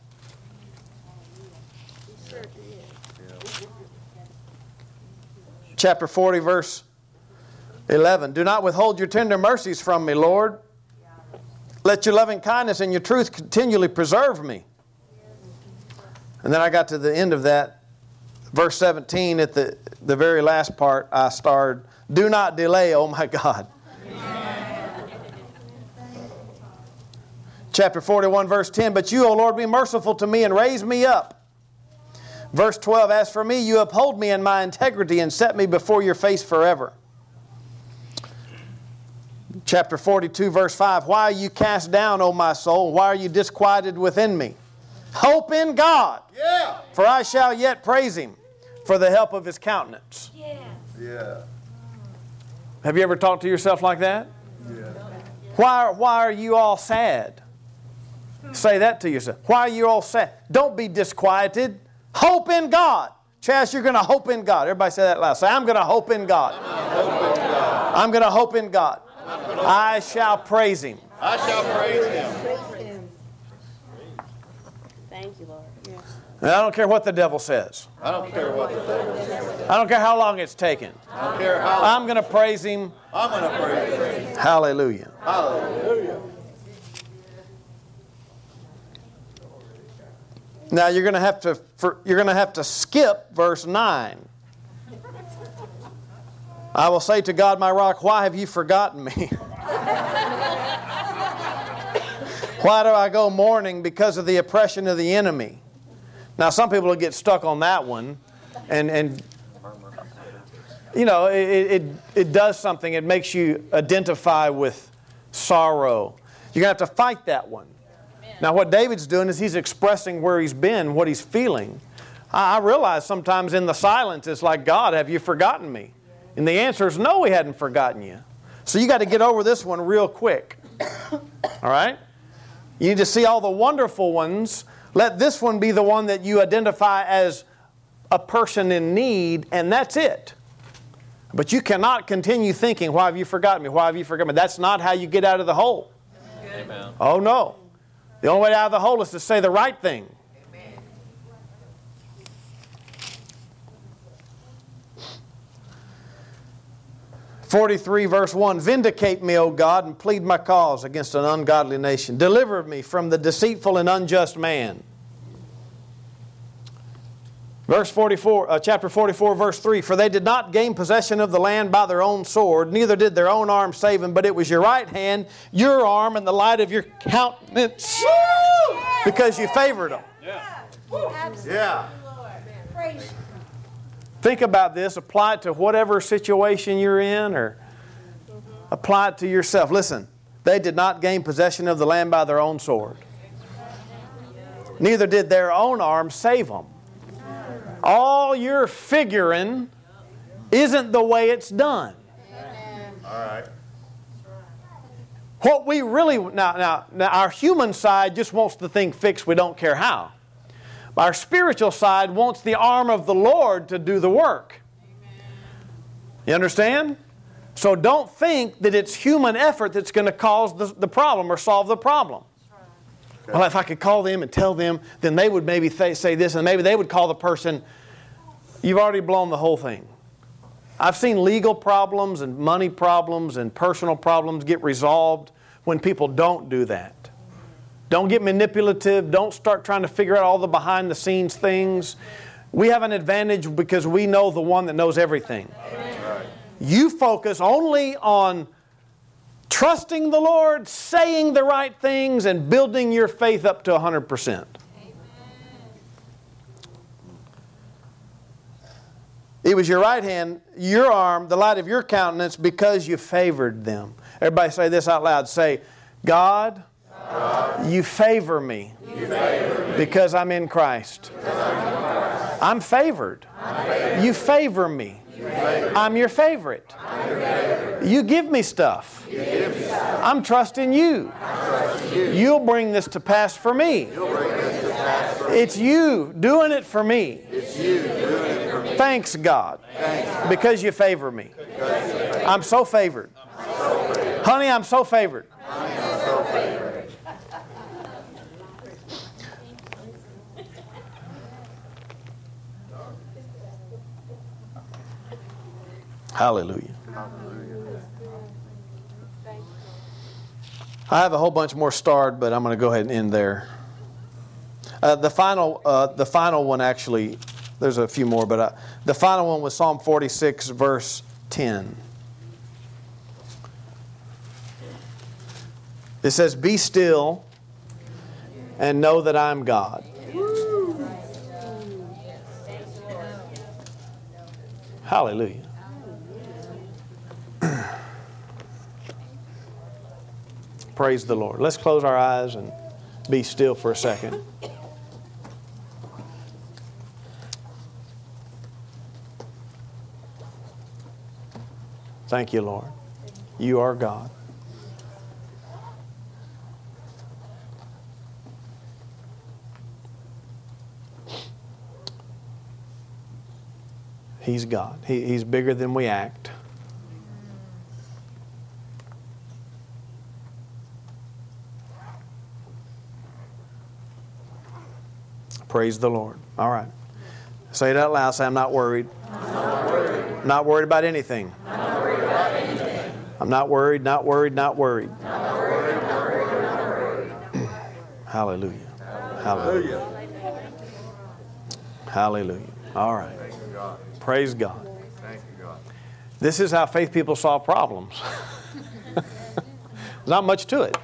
Chapter forty, verse eleven, do not withhold your tender mercies from me, Lord. Let your loving kindness and your truth continually preserve me. And then I got to the end of that. Verse seventeen, at the, the very last part, I started, do not delay, oh my God. Chapter forty-one, verse ten, but you, O Lord, be merciful to me and raise me up. Verse twelve, as for me, you uphold me in my integrity and set me before your face forever. Chapter forty-two, verse five, why are you cast down, O my soul? Why are you disquieted within me? Hope in God, Yeah. for I shall yet praise Him for the help of His countenance. Yeah. Yeah. Have you ever talked to yourself like that? Yeah. Why, why are you all sad? Say that to yourself. Why are you all sad? Don't be disquieted. Hope in God. Chas, you're going to hope in God. Everybody say that loud. Say, I'm going to hope in God. I'm going to hope in God. I shall praise Him. I shall praise Him. Praise Him. Thank you, Lord. Yes. And I don't care what the devil says. I don't care what the devil says. I don't care how long it's taken. I don't care how. I'm going to praise Him. I'm going to praise Him. Hallelujah. Hallelujah. Now you're going to have to for, you're going to have to skip verse nine. I will say to God, my rock, why have you forgotten me? Why do I go mourning because of the oppression of the enemy? Now some people will get stuck on that one, and and you know it it, it does something. It makes you identify with sorrow. You're going to have to fight that one. Now what David's doing is he's expressing where he's been, what he's feeling. I, I realize sometimes in the silence it's like, God, have you forgotten me? And the answer is no, He hadn't forgotten you. So you got to get over this one real quick. All right? You need to see all the wonderful ones. Let this one be the one that you identify as a person in need, and that's it. But you cannot continue thinking, why have you forgotten me? Why have you forgotten me? That's not how you get out of the hole. Amen. Oh, no. The only way out of the hole is to say the right thing. Amen. forty-three verse one, vindicate me, O God, and plead my cause against an ungodly nation. Deliver me from the deceitful and unjust man. Verse forty-four, uh, chapter forty-four, verse three, for they did not gain possession of the land by their own sword, neither did their own arm save them, but it was your right hand, your arm, and the light of your countenance, because you favored them. Yeah. Praise you. Think about this. Apply it to whatever situation you're in, or apply it to yourself. Listen, they did not gain possession of the land by their own sword. Neither did their own arm save them. All your figuring isn't the way it's done. All right. What we really, now, now, now our human side just wants the thing fixed. We don't care how. Our spiritual side wants the arm of the Lord to do the work. You understand? So don't think that it's human effort that's going to cause the, the problem or solve the problem. Okay. Well, if I could call them and tell them, then they would maybe th- say this, and maybe they would call the person. You've already blown the whole thing. I've seen legal problems and money problems and personal problems get resolved when people don't do that. Don't get manipulative. Don't start trying to figure out all the behind-the-scenes things. We have an advantage because we know the one that knows everything. Right. You focus only on trusting the Lord, saying the right things, and building your faith up to one hundred percent. It was your right hand, your arm, the light of your countenance, because you favored them. Everybody say this out loud. Say, God, God you favor me, you favor me because I'm in Christ. I'm, in Christ. I'm favored. I'm favored. You favor me. You favor. I'm your favorite. I'm your favorite. You give me stuff. You give me stuff. I'm trusting you. I'm trusting you. You'll bring this to pass for me. You'll bring this to pass for me. It's you doing it for me. It's you doing it for me. Thanks, God, Thanks. Because you favor me. You favor. I'm so favored. I'm so favored. Honey, I'm so favored. I'm so favored. Hallelujah. I have a whole bunch more starred, but I'm going to go ahead and end there. Uh, the final, uh, the final one actually, there's a few more, but uh, the final one was Psalm forty-six, verse ten. It says, "Be still and know that I'm God." Hallelujah. Praise the Lord. Let's close our eyes and be still for a second. Thank you, Lord. You are God. He's God. He, he's bigger than we act. Praise the Lord. All right. Say it out loud. Say, I'm not worried. I'm not worried. Not worried about anything. Not worried about anything. I'm not worried, not worried, not worried. Not worried, not worried, not worried. Hallelujah. Hallelujah. Hallelujah. All right. Praise God. Thank you, God. This is how faith people solve problems. There's not much to it.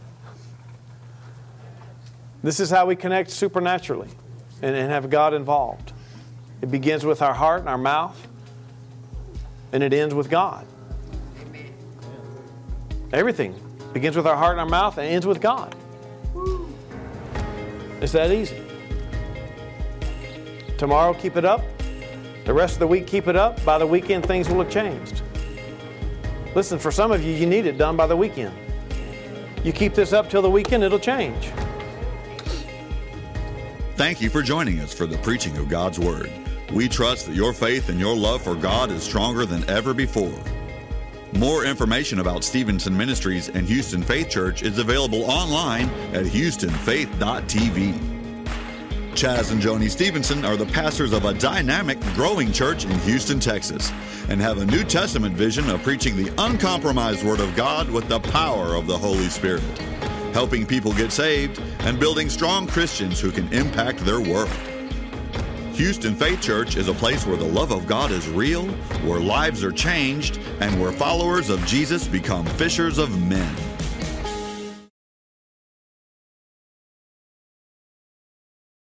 This is how we connect supernaturally and, and have God involved. It begins with our heart and our mouth, and it ends with God. Amen. Everything begins with our heart and our mouth and ends with God. It's that easy. Tomorrow, keep it up. The rest of the week, keep it up. By the weekend, things will have changed. Listen, for some of you, you need it done by the weekend. You keep this up till the weekend, it'll change. Thank you for joining us for the preaching of God's Word. We trust that your faith and your love for God is stronger than ever before. More information about Stevenson Ministries and Houston Faith Church is available online at houston faith dot t v. Chaz and Joni Stevenson are the pastors of a dynamic, growing church in Houston, Texas, and have a New Testament vision of preaching the uncompromised Word of God with the power of the Holy Spirit, helping people get saved and building strong Christians who can impact their world. Houston Faith Church is a place where the love of God is real, where lives are changed, and where followers of Jesus become fishers of men.